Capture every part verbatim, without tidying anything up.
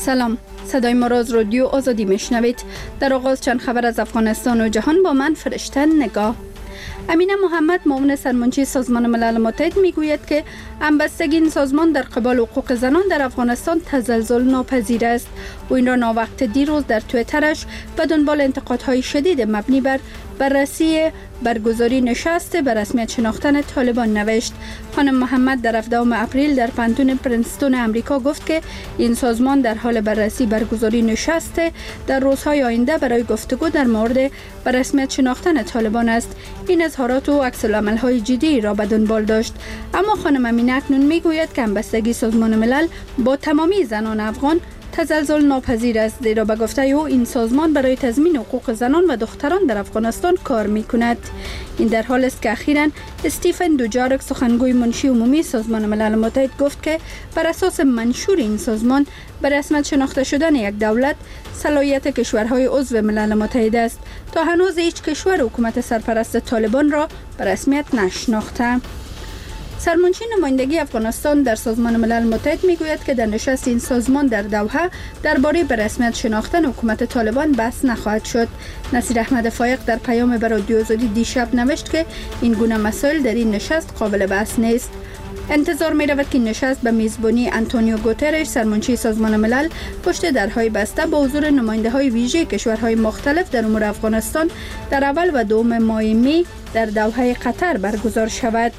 سلام، صدای ما را از رادیو آزادی میشنوید. در آغاز چند خبر از افغانستان و جهان با من فرشته نگاه. امینه محمد معاون سرمنشی سازمان ملل متحد میگوید که همبستگی این سازمان در قبال حقوق زنان در افغانستان تزلزل ناپذیر است و این را ناوقت دیروز در توییترش به دنبال انتقادهای شدید مبنی بر بررسی برگزاری نشست به رسمیت شناختن طالبان نوشت. خانم محمد در هفدهم اپریل در پانتون پرنستون امریکا گفت که این سازمان در حال بررسی برگزاری نشست در روزهای آینده برای گفتگو در مورد به رسمیت شناختن طالبان است. این اظهارات و عکس العمل‌های جدی را به دنبال داشت. اما خانم امینه اکنون میگوید که همبستگی سازمان ملل با تمامی زنان افغان تزلزل ناپذیر است، زیرا به گفته او این سازمان برای تضمین حقوق زنان و دختران در افغانستان کار می کند. این در حال است که اخیراً استیفن دوجارک سخنگوی منشی عمومی سازمان ملل متحد گفت که بر اساس منشور این سازمان به رسمیت شناخته شدن یک دولت صلاحیت کشورهای عضو ملل متحد است. تا هنوز هیچ کشور حکومت سرپرست طالبان را به رسمیت نشناخته. سرمنشی نمایندگی افغانستان در سازمان ملل متحد میگوید که در نشست این سازمان در دوحه درباره به رسمیت شناختن حکومت طالبان بحث نخواهد شد. نصیر احمد فایق در پیام به رادیو آزادی دیشب نوشت که این گونه مسائل در این نشست قابل بحث نیست. انتظار می رود که این نشست به میزبانی آنتونیو گوترش سرمنشی سازمان ملل پشت درهای بسته با حضور نماینده های ویژه کشورهای مختلف در امور افغانستان در اول و دوم ماه می در دوحه قطر برگزار شود.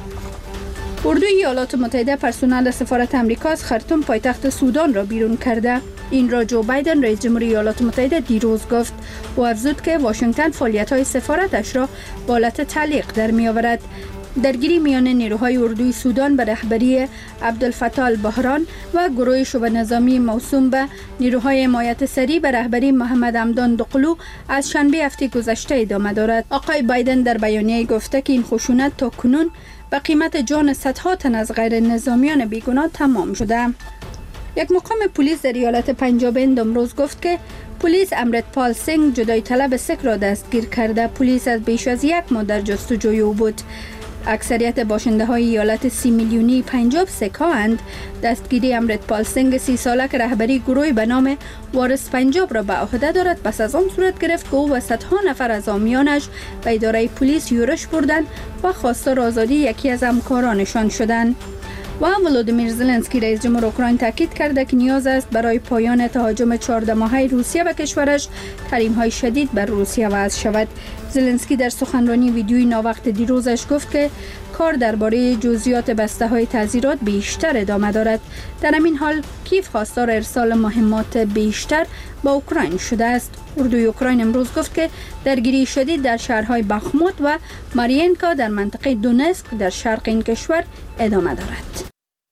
اردوی ایالات متحده پرسنل سفارت امریکا از خرطوم پایتخت سودان را بیرون کرده. این را جو بایدن رئیس جمهوری ایالات متحده دیروز گفت و افزود که واشنگتن فعالیت‌های سفارتش را به حالت تعلیق در می‌آورد. درگیری میان نیروهای اردوی سودان به رهبری عبدالفتاح البحران و گروه شبه نظامی موسوم به نیروهای حمایت سریع به رهبری محمد حمدان دقلو از شنبه هفته گذشته ادامه دارد. آقای بایدن در بیانیه گفته که این خشونت تا کنون به قیمت جان صدها تن از غیر نظامیان بیگناه تمام شده. یک مقام پلیس در ایالت پنجاب هند امروز گفت که پلیس امرتپال سینگ جدای طلب سیک را دستگیر کرده. پلیس از بیش از یک ماه در جستجوی او بود. اکثریت باشنده های ایالت سی میلیونی پنجاب سیک ها اند. دستگیری امرتپال سینگ سی ساله که رهبری گروهی به نام وارث پنجاب را به عهده دارد پس از آن صورت گرفت که او و صدها نفر از حامیانش به اداره پلیس یورش بردند و خواستار آزادی یکی از همکارانشان شدند. و ولودیمیر زلنسکی رئیس جمهور اوکراین تاکید کرده که نیاز است برای پایان تهاجم چهارده ماهه روسیه به کشورش تحریم‌های شدید بر روسیه وضع شود. زلنسکی در سخنرانی ویدیویی ناوقت دیروزش گفت که کار درباره جزئیات بسته‌های تعزیرات بیشتر ادامه دارد. در همین حال کیف خواستار ارسال مهمات بیشتر به اوکراین شده است. اردوی اوکراین امروز گفت که درگیری شدید در شهرهای بخموت و مارینکا در منطقه دونسک در شرق این کشور ادامه دارد.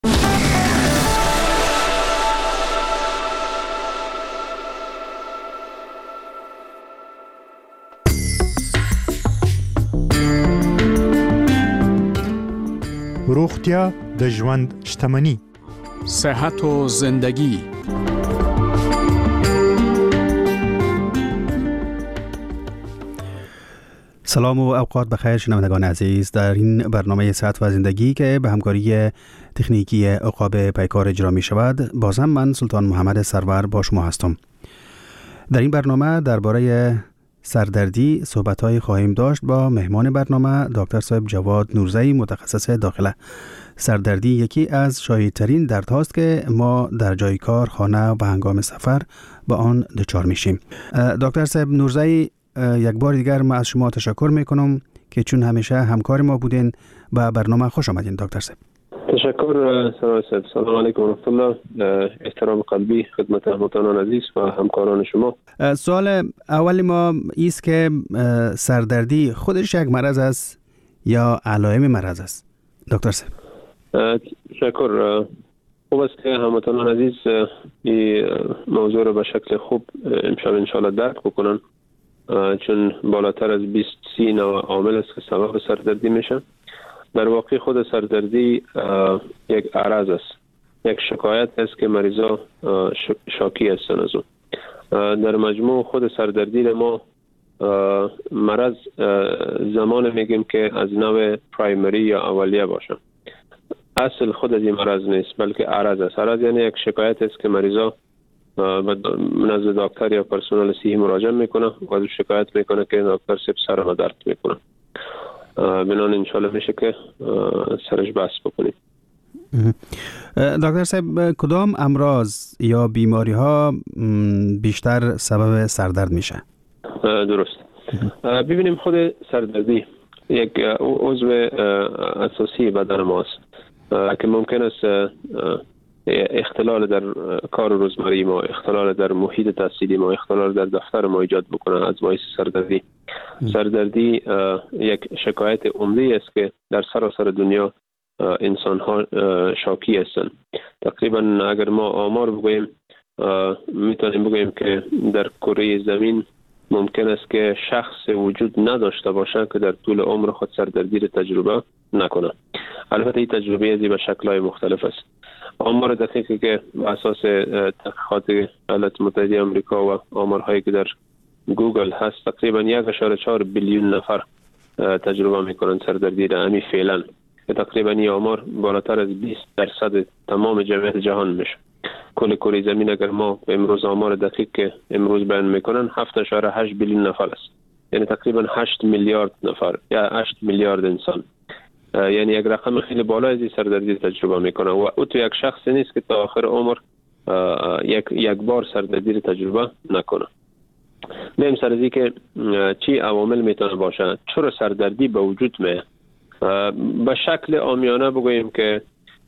روغتیا د ژوند شتمني. صحت و زندگی. سلام و اوقات بخیر شنوندگان عزیز. در این برنامه صحت و زندگی که به همکاری تکنیکی عقاب پیکار اجرا می شود، باز هم من سلطان محمد سرور با شما هستم. در این برنامه درباره سردردی صحبت‌های خواهیم داشت با مهمان برنامه دکتر صاحب جواد نورزئی، متخصص داخله. سردردی یکی از شایع‌ترین دردهاست که ما در جای کار، خانه و هنگام سفر با آن دچار میشیم. دکتر صاحب نورزئی، یک بار دیگر ما از شما تشکر میکنم که چون همیشه همکار ما بودین. به برنامه خوش آمدین دکتر صاحب. تشکر سرور صاحب. سلام علیکم و رحمت الله. احترام قلبی خدمت هموطنان عزیز و همکاران شما. سوال اول ما ایست که سردردی خودش یک مرض است یا علائم مرض است دکتر صاحب؟ تشکر. خوب است که هموطنان عزیز این موضوع رو به شکل خوب امشب انشاءالله درک بکنن، چون بالاتر از بیست سی نوع عامل است که سبب سردردی میشه. در واقع خود سردردی یک عرض است، یک شکایت است که مریضا شاکی هستند از اون. در مجموع خود سردردی ما مرض زمان میگیم که از نوع پرایمری یا اولیه باشه. اصل خود از این مرض نیست بلکه عرض است. عرض یعنی یک شکایت است که مریضا نزد دکتر یا پرسنل صحی مراجعه میکنه و از شکایت میکنه که دکتر سب سر درد میکنه. بنان انشالله میشه که سرش بحث بکنیم. دکتر صاحب، کدام امراض یا بیماری ها بیشتر سبب سردرد میشه؟ درست. ببینیم خود سردردی یک عضو اساسی بدن ماست که ممکن است اختلال در کار روزمره ما، اختلال در محیط تحصیلی ما، اختلال در دفتر ما ایجاد بکنه از باعث سردردی. سردردی یک شکایت عمده است که در سراسر دنیا انسان ها شاکی هستند. تقریبا اگر ما آمار بگوییم میتونیم بگوییم که در کره زمین ممکن است که شخص وجود نداشته باشه که در طول عمر خود سردردی را تجربه نکنه. البته این تجربه ازی به شکل‌های مختلف است. آمار دقیقی که بر اساس تحقیقات ایالات متحده آمریکا و آمارهایی که در گوگل هست تقریبا یک و چهار بیلیون نفر تجربه میکنن سردردی را امی فعلا، که تقریبا این آمار بالاتر از بیست درصد تمام جمعیت جهان میشه. کل کره زمین اگر ما امروز آمار دقیق که امروز بیان میکنن هفت و هشت بیلیون نفر است، یعنی تقریبا هشت میلیارد نفر یا هشت میلیارد انسان، یعنی یک رقم خیلی بالا از سردردی تجربه میکنه و او تو یک شخص نیست که تا آخر عمر یک یک بار سردردی رو تجربه نکنه. بریم سر از که چی عوامل میتونه باشه چرا سردردی به وجود میاد. به شکل عامیانه بگوییم که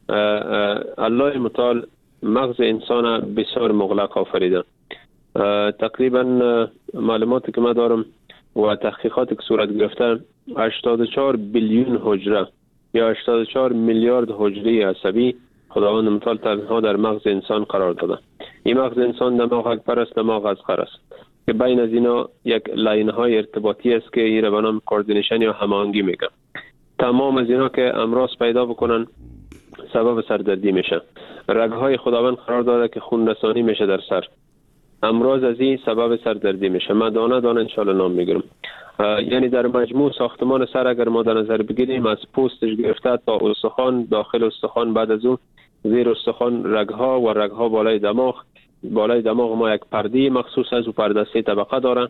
الله متعال مغز انسان بسیار مغلق آفریده. تقریبا معلوماتی که من دارم و تحقیقاتی که صورت گرفته هشتاد و چهار بیلیون حجره یا هشتاد و چهار میلیارد حجره عصبی خداوند متعال تنها در مغز انسان قرار داده. این مغز انسان دماغ پرست، دماغ از است که بین از اینا یک لاین های ارتباطی است که این را به نام کوردینیشن یا هماهنگی میگن. تمام از اینا که امراض پیدا بکنن سبب سردردی میشه. رگ‌های خداوند قرار داده که خون رسانی میشه در سر. امراض از این سبب سردردی میشه. من دانه دانه انشالله نام میگیرم. یعنی در مجموع ساختمان سر اگر ما در نظر بگیریم از پوستش گرفته تا استخوان، داخل استخوان، بعد از اون زیر استخوان رگ‌ها و رگ‌ها بالای دماغ. بالای دماغ ما یک پرده مخصوص از او پرده سه طبقه داره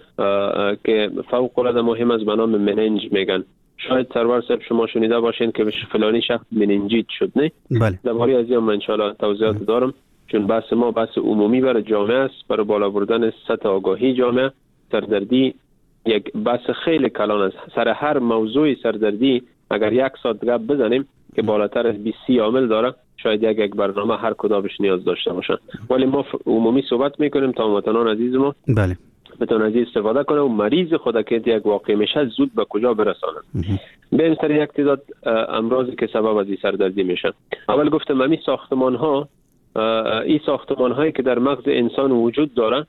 که فوق العاده مهم است به نام مننج میگن. شاید سرور صاحب شما شنیده باشین که فلانی شخص مننجیت شد، نه؟ بله. درباره از این من ان شاء الله توضیحات دارم، چون بحث ما بحث عمومی برای جامعه است، برای بالا بردن سطح آگاهی جامعه. سردردی یک بحث خیلی کلان است. سر هر موضوع سردردی اگر یک ساعت گپ بزنیم که بالاتر از بیست عامل داره، شاید یک یک برنامه هر کدامش نیاز داشته باشه، ولی ما عمومی صحبت میکنیم تا وطنان عزیز ما بله بتونن از استفاده کنه و مریض خود که یک واقع میشه زود به کجا برسانن. بریم سر یک تعداد امراضی که سبب از این سردردی میشه. اول گفتم همین ساختمان ها، این ساختمان هایی که در مغز انسان وجود داره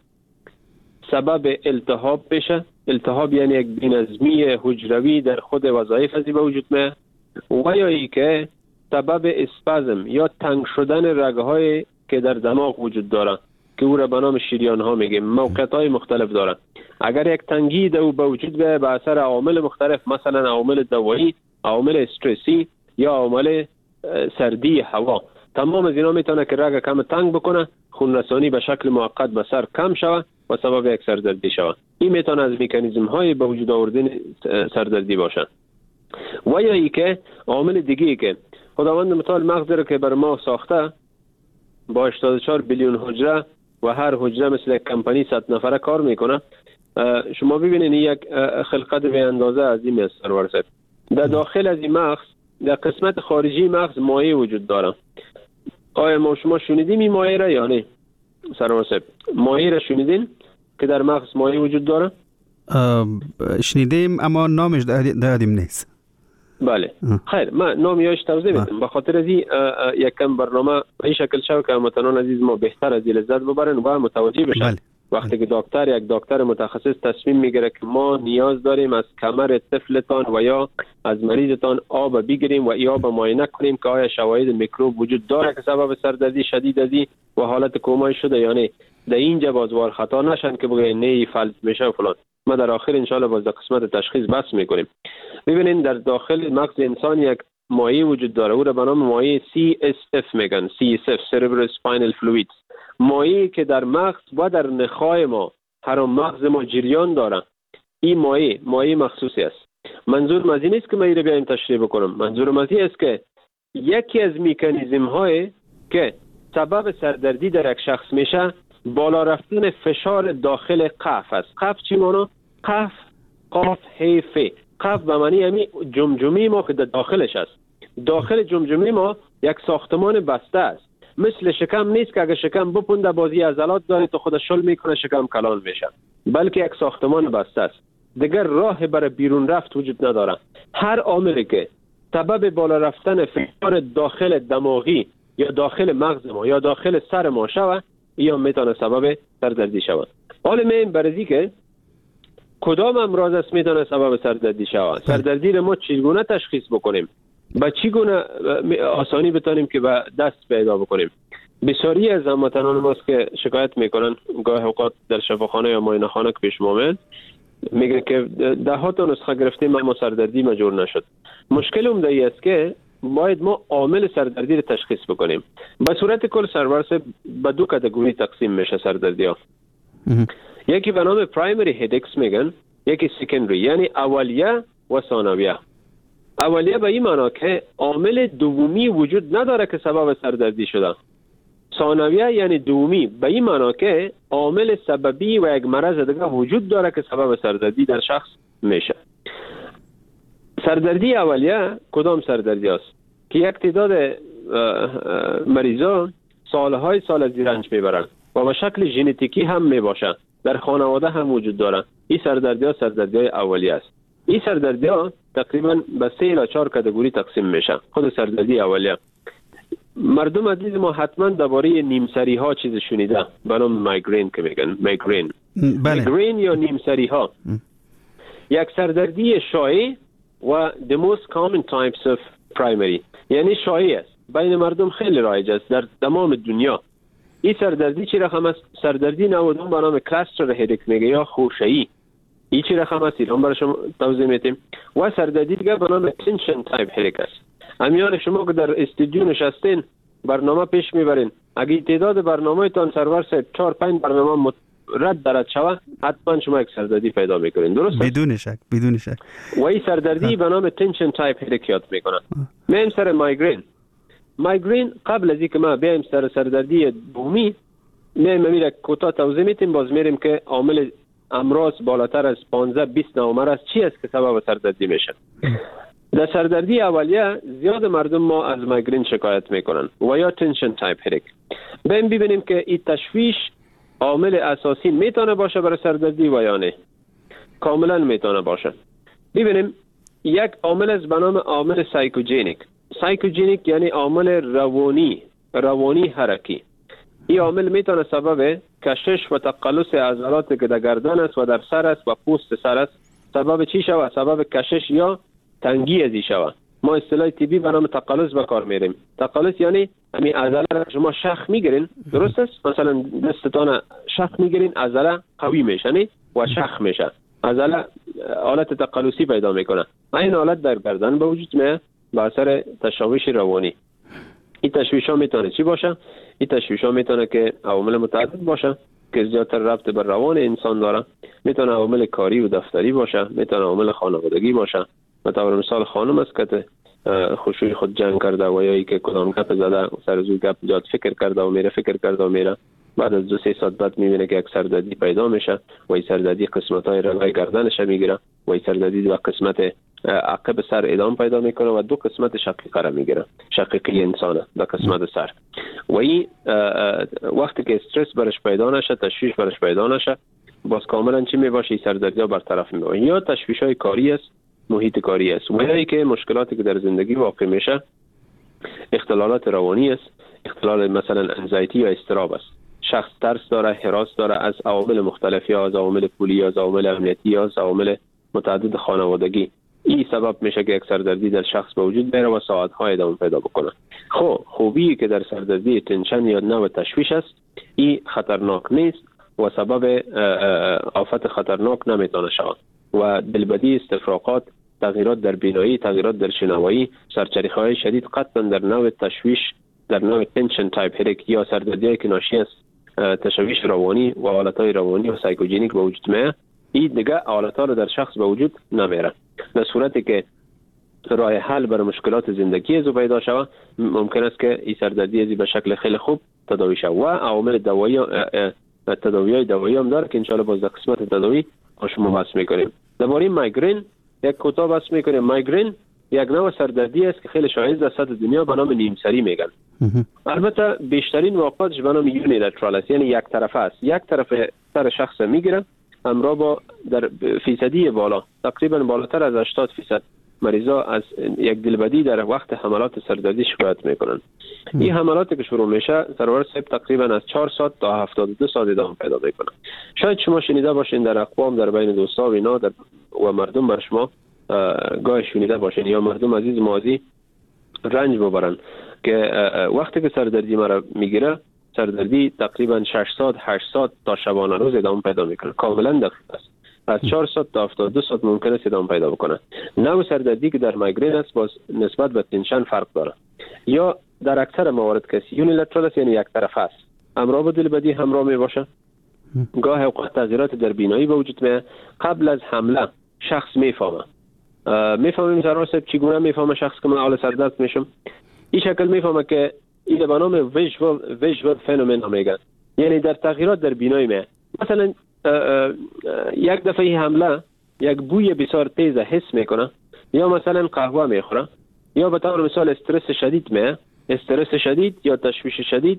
سبب التهاب بشه. التهاب یعنی یک بی‌نظمی حجروی در خود وظایف ازی به وجود میاد، و یا ای که سبب اسپازم یا تنگ شدن رگ‌های که در دماغ وجود داره که او را به نام شریان ها میگیم. موقعیت های مختلف داره. اگر یک تنگی در به وجود بیاید به اثر عوامل مختلف، مثلا عوامل دوایی، عوامل استرسی یا عوامل سردی هوا، تمام از اینا میتونه که رگ کم تنگ بکنه، خون رسانی به شکل موقت به سر کم شوه و سبب یک سردردی شوه. این میتونه از مکانیزم های به وجود آوردن سردردی باشه. و یا ای که عامل دیگه ای که خداوند متعال مغز رو که بر ما ساخته با هشتاد و چهار بیلیون حجره و هر حجره مثل یک کمپانی صد نفره کار میکنه. شما ببینید یک خلقت به اندازه عظیمی است سرور صاحب. در داخل از این مغز در قسمت خارجی مغز مایع وجود داره. آیا ما شما شنیدیم این مایع را یا نه سرور صاحب؟ مایع را شنیدین که در مغز مایع وجود داره؟ شنیدیم اما نامش دادیم نیست. بله خیر، من نامیاش توضیح بدم به خاطر از این یک کم برنامه این شکل شو که هموطنان عزیز ما بهتر از این لذت ببرن و متوجه بشن. بله. وقتی که دکتر یک دکتر متخصص تصمیم میگیره که ما نیاز داریم از کمر طفلتان و یا از مریضتان آب بگیریم و ای آب معاینه کنیم که آیا شواهد میکروب وجود داره که سبب سردردی شدید ازی و حالت کومایی شده یا نه، در اینجا بازوار خطا نشن که بگه نه فلج میشه و فلان. ما در آخر ان شاء الله باز در قسمت تشخیص بحث میکنیم. ببینید در داخل مغز انسان یک مایع وجود داره، او را به نام مایع سی اس اف میگن. سی اس اف Cerebrospinal Fluid. مایعی که در مغز و در نخاع ما هر مغز ما جریان داره، این مایع مایع مخصوصی است. منظورم از این نیست که من این رو بیایم تشریح بکنم. منظورم از این است که یکی از مکانیزم های که سبب سردردی در یک شخص میشه بالا رفتن فشار داخل قف است. قف چی مانا؟ قف قاف هی ف. قف به معنی همین جمجمه ما که در داخلش است. داخل جمجمه ما یک ساختمان بسته است. مثل شکم نیست که اگه شکم بپنده بازی عضلات داره تو خودش شل میکنه شکم کلان میشه، بلکه یک ساختمان بسته است. دیگر راه برای بیرون رفت وجود نداره. هر عاملی که سبب بالا رفتن فشار داخل دماغی یا داخل مغز ما یا داخل سر ما شود یا میتونه سبب سردردی شود. حالا میم برای که کدام امراض است میتونه سبب سردردی شود؟ سردردی رو ما چگونه تشخیص بکنیم؟ با چگونه آسانی بتونیم که به دست پیدا بکنیم؟ بسیاری از هموطنان ماست که شکایت میکنن گاه اوقات در شفاخانه یا معاینه خانه که پیش ما میگن که ده ها تا نسخه گرفتیم اما سردردی مجور نشد. مشکل اون دیگه است که باید ما عامل سردردی رو تشخیص بکنیم. به صورت کل سرورس به دو کاتگوری تقسیم میشه سردردی ها. یکی به نام پرایمری هیدکس میگن، یکی سکندری، یعنی اولیه و ثانویه. اولیه به این معنی که عامل دومی وجود نداره که سبب سردردی شده. ثانویه یعنی دومی به این معنی که عامل سببی و یک مرض دیگه وجود داره که سبب سردردی در شخص میشه. سردردی اولیه کدام سردردی است؟ که یک تعداد مریضا سالهای سال از رنج میبرن و به شکل ژنتیکی هم میباشن، در خانواده هم وجود دارن. این سردردی ها سردردی های اولیه است. این سردردی ها تقریبا به سه الی چهار کاتگوری تقسیم میشن. خود سردردی اولیه مردم عزیز ما حتما درباره نیمسری ها چیز شنیده به نام مایگرین که میگن مایگرین. بله. مایگرین یا نیمسری ها یک سردردی شایع و the most common types of primary، یعنی شایع است، بین مردم خیلی رایج است در تمام دنیا. این سردردی چی رقم است؟ سردردی نودم به نام کلاستر هیدک میگه یا خوشه‌ای. این چی رقم است؟ ایران برای شما توضیح میدیم. و سردردی دیگه به نام تنشن تایپ هیدک است. امیان شما که در استودیو نشستین برنامه پیش میبرین، اگه تعداد برنامه تان سرور سه چهار پنج برنامه رد درد شود حتما شما یک سردردی پیدا میکنین. درست؟ بدون شک بدون شک. و این سردردی به نام تنشن تایپ هیدک یاد میکنن. میم سر مایگرین. مایگرین قبل از اینکه ما بیایم سر سردردی دومی میم میره کوتاه توضیح میتیم، باز میریم که عامل امراض بالاتر از پانزده بیست نامر است چی است که سبب سردردی میشه. در سردردی اولیه زیاد مردم ما از مایگرین شکایت میکنن و یا تنشن تایپ هیدک. ببین ببینیم که این تشویش عامل اساسی میتونه باشه برای سردردی و یا نه. کاملا میتونه باشه. ببینیم یک عامل از به نام عامل سایکوجینیک. سایکوجینیک یعنی عامل روانی روانی حرکی. این عامل میتونه سبب کشش و تقلص عضلات که در گردن است و در سر است و پوست سر است سبب چی شود؟ سبب کشش یا تنگی ازی شود. ما اصطلاح طبی به نام تقلص به کار میریم. تقلص یعنی همین عضله را شما شخ میگیرین، درست است؟ مثلا دستتان شخ میگیرین عضله قوی میشه نه و شخ میشه، عضله حالت تقلصی پیدا میکنه. این حالت در گردن به وجود میاد به اثر تشویش روانی. این تشویش ها میتونه چی باشه؟ این تشویش ها میتونه که عوامل متعدد باشه که زیادتر ربط به روان انسان داره. میتونه عوامل کاری و دفتری باشه، میتونه عوامل خانوادگی باشه. مثلا مثال خانم است که خوشوی خود جنگ کرده و یا ای که کدام گپ زده سر زوی گپ جات فکر کرده و میره فکر کرده و میره، بعد از دو سه ساعت بعد میبینه که یک سردردی پیدا میشه و این سردردی قسمت های رگای گردنش میگیره و این سردردی و قسمت عقب سر ادام پیدا میکنه و دو قسمت شقیقه را میگیره، شقیقه انسانه به قسمت سر. و این وقتی که استرس برش پیدا نشه، تشویش برش پیدا نشه، باز کاملا چی میباشه؟ این سردردی ها برطرف میشه. یا تشویش های کاری است، محیط کاری است، و یا که مشکلاتی که در زندگی واقع میشه اختلالات روانی است، اختلال مثلا انزایتی یا اضطراب است. شخص ترس داره، هراس داره از عوامل مختلفی، از عوامل پولی، از عوامل امنیتی، از عوامل متعدد خانوادگی. این سبب میشه که یک سردردی در شخص به وجود بیاره و ساعت‌های ادامه پیدا بکنه. خب خوبی که در سردردی تنشن یا نوع تشویش است، این خطرناک نیست و سبب آفت خطرناک نمیتونه شود و دلبدی، استفراغات، تغییرات در بینایی، تغییرات در شنوایی، سرچریخه‌های شدید قطعا در نوع تشویش، در نوع تنشن تایپ هیدک یا سردردی که ناشی است تشویش روانی و حالتهای روانی و سایکوژنیک به وجود میاد، این دیگه حالتها رو در شخص به وجود نمیاره. در صورتی که راه حل برای مشکلات زندگی از پیدا شود، ممکن است که این سردردی ازی به شکل خیلی خوب تداوی شود. و عوامل دوایی تداوی دوایی هم داره که انشاءالله باز در قسمت تداوی با شما بحث میکنیم. درباره مایگرین یک کوتاه بحث میکنیم. مایگرین یک نوع سردردی است که خیلی شایع در سطح دنیا به نام نیمسری میگن. البته بیشترین موقعش به نام یونیلترال است، یعنی یک طرفه است. یک طرف سر شخص میگیره همراه با در فیصدی بالا، تقریبا بالاتر از هشتاد فیصد مریضا از یک دلبدی در وقت حملات سردردی شکایت میکنن. این حملاتی که شروع میشه سرور صاحب تقریبا از چهار ساعت تا هفتاد و دو ساعت ادامه پیدا میکنه. شاید شما شنیده باشین در اقوام در بین دوستا و اینا در و مردم بر شما گاه شنیده باشین یا مردم عزیز مازی رنج ببرن که وقتی که سردردی مرا میگیره، سردردی تقریبا شش ساعت هشت ساعت تا شبانه روز ادامه پیدا میکنه. کاملا دقیق است. از چهار ساعت تا هفتاد و دو ساعت ممکن است ادامه پیدا بکنه. نوع سردردی که در مایگرین است باز نسبت به تنشن فرق داره. یا در اکثر موارد کسی یونیلترال است، یعنی یک طرفه است، همراه با دلبدی همراه می باشه. گاه اوقات تغییرات در بینایی به وجود میاد. قبل از حمله شخص میفهمه میفهمه سرور صاحب چگونه میفهمه شخص که من حال سردرد میشم. این شکل میفهمه که این به نام ویژوال ویژوال فنومن میگن، یعنی در تغییرات در بینایی میاد. مثلا اه اه یک دفعه حمله یک بوی بسیار تیز حس میکنه، یا مثلا قهوه میخوره، یا به طور مثال استرس شدید میه. استرس شدید یا تشویش شدید،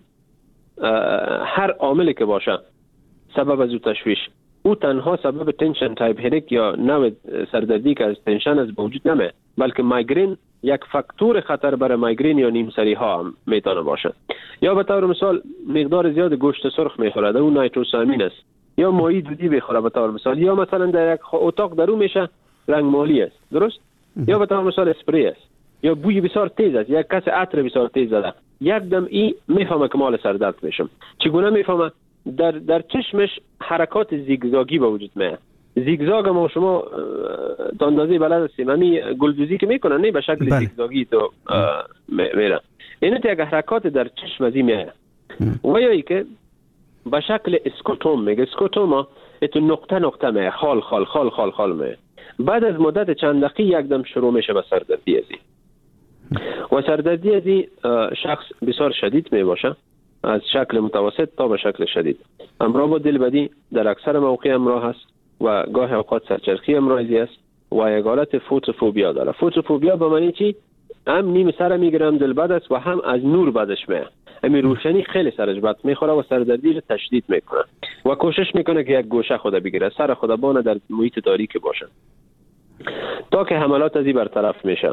هر عاملی که باشه سبب از او تشویش، او تنها سبب تنشن تایپ هدیک یا نوع سردردی که از تنشن از وجود نمیه، بلکه مایگرین یک فاکتور خطر برای مایگرین یا نیمسری ها هم میتونه باشه. یا به طور مثال مقدار زیاد گوشت سرخ میخوره، در اون نیتروسامین است، یا ماهی دودی بخوره به طور مثال، یا مثلا در یک اتاق درو میشه رنگ مالی است، درست؟ یا به طور مثال اسپری است، یا بوی بسیار تیز است، یک کس عطر بسیار تیز زده، یک دم ای میفهمه که مال سردرد میشم. چگونه میفهمه؟ در در چشمش حرکات زیگزاگی به وجود میاد. زیگزاگ ما شما تا اندازه بلد هستیم، همین گلدوزی که میکنن نه به شکل بله. زیگزاگی تو میره. این یک حرکات در چشم ازی میاد. و یا ای که به شکل اسکوتوم میگه. اسکوتوما اتو نقطه نقطه میه، خال خال خال خال خال میه. بعد از مدت چند دقیقه یک دم شروع میشه به سردردی ازی. و سردردی ازی شخص بسیار شدید می باشه، از شکل متوسط تا به شکل شدید. همراه با دلبدی در اکثر مواقع همراه هست و گاه اوقات سرچرخی همراهی است و یک حالت فوتوفوبیا داره. فوتوفوبیا به معنی چی؟ هم نیم سر میگیره، هم دلبد است و هم از نور بدش میاد. همین روشنی خیلی سرش بد میخوره و سردردی رو تشدید میکنه و کوشش میکنه که یک گوشه خود بگیره، سر خود بانه در محیط تاریک باشه تا که حملات ازی برطرف میشه.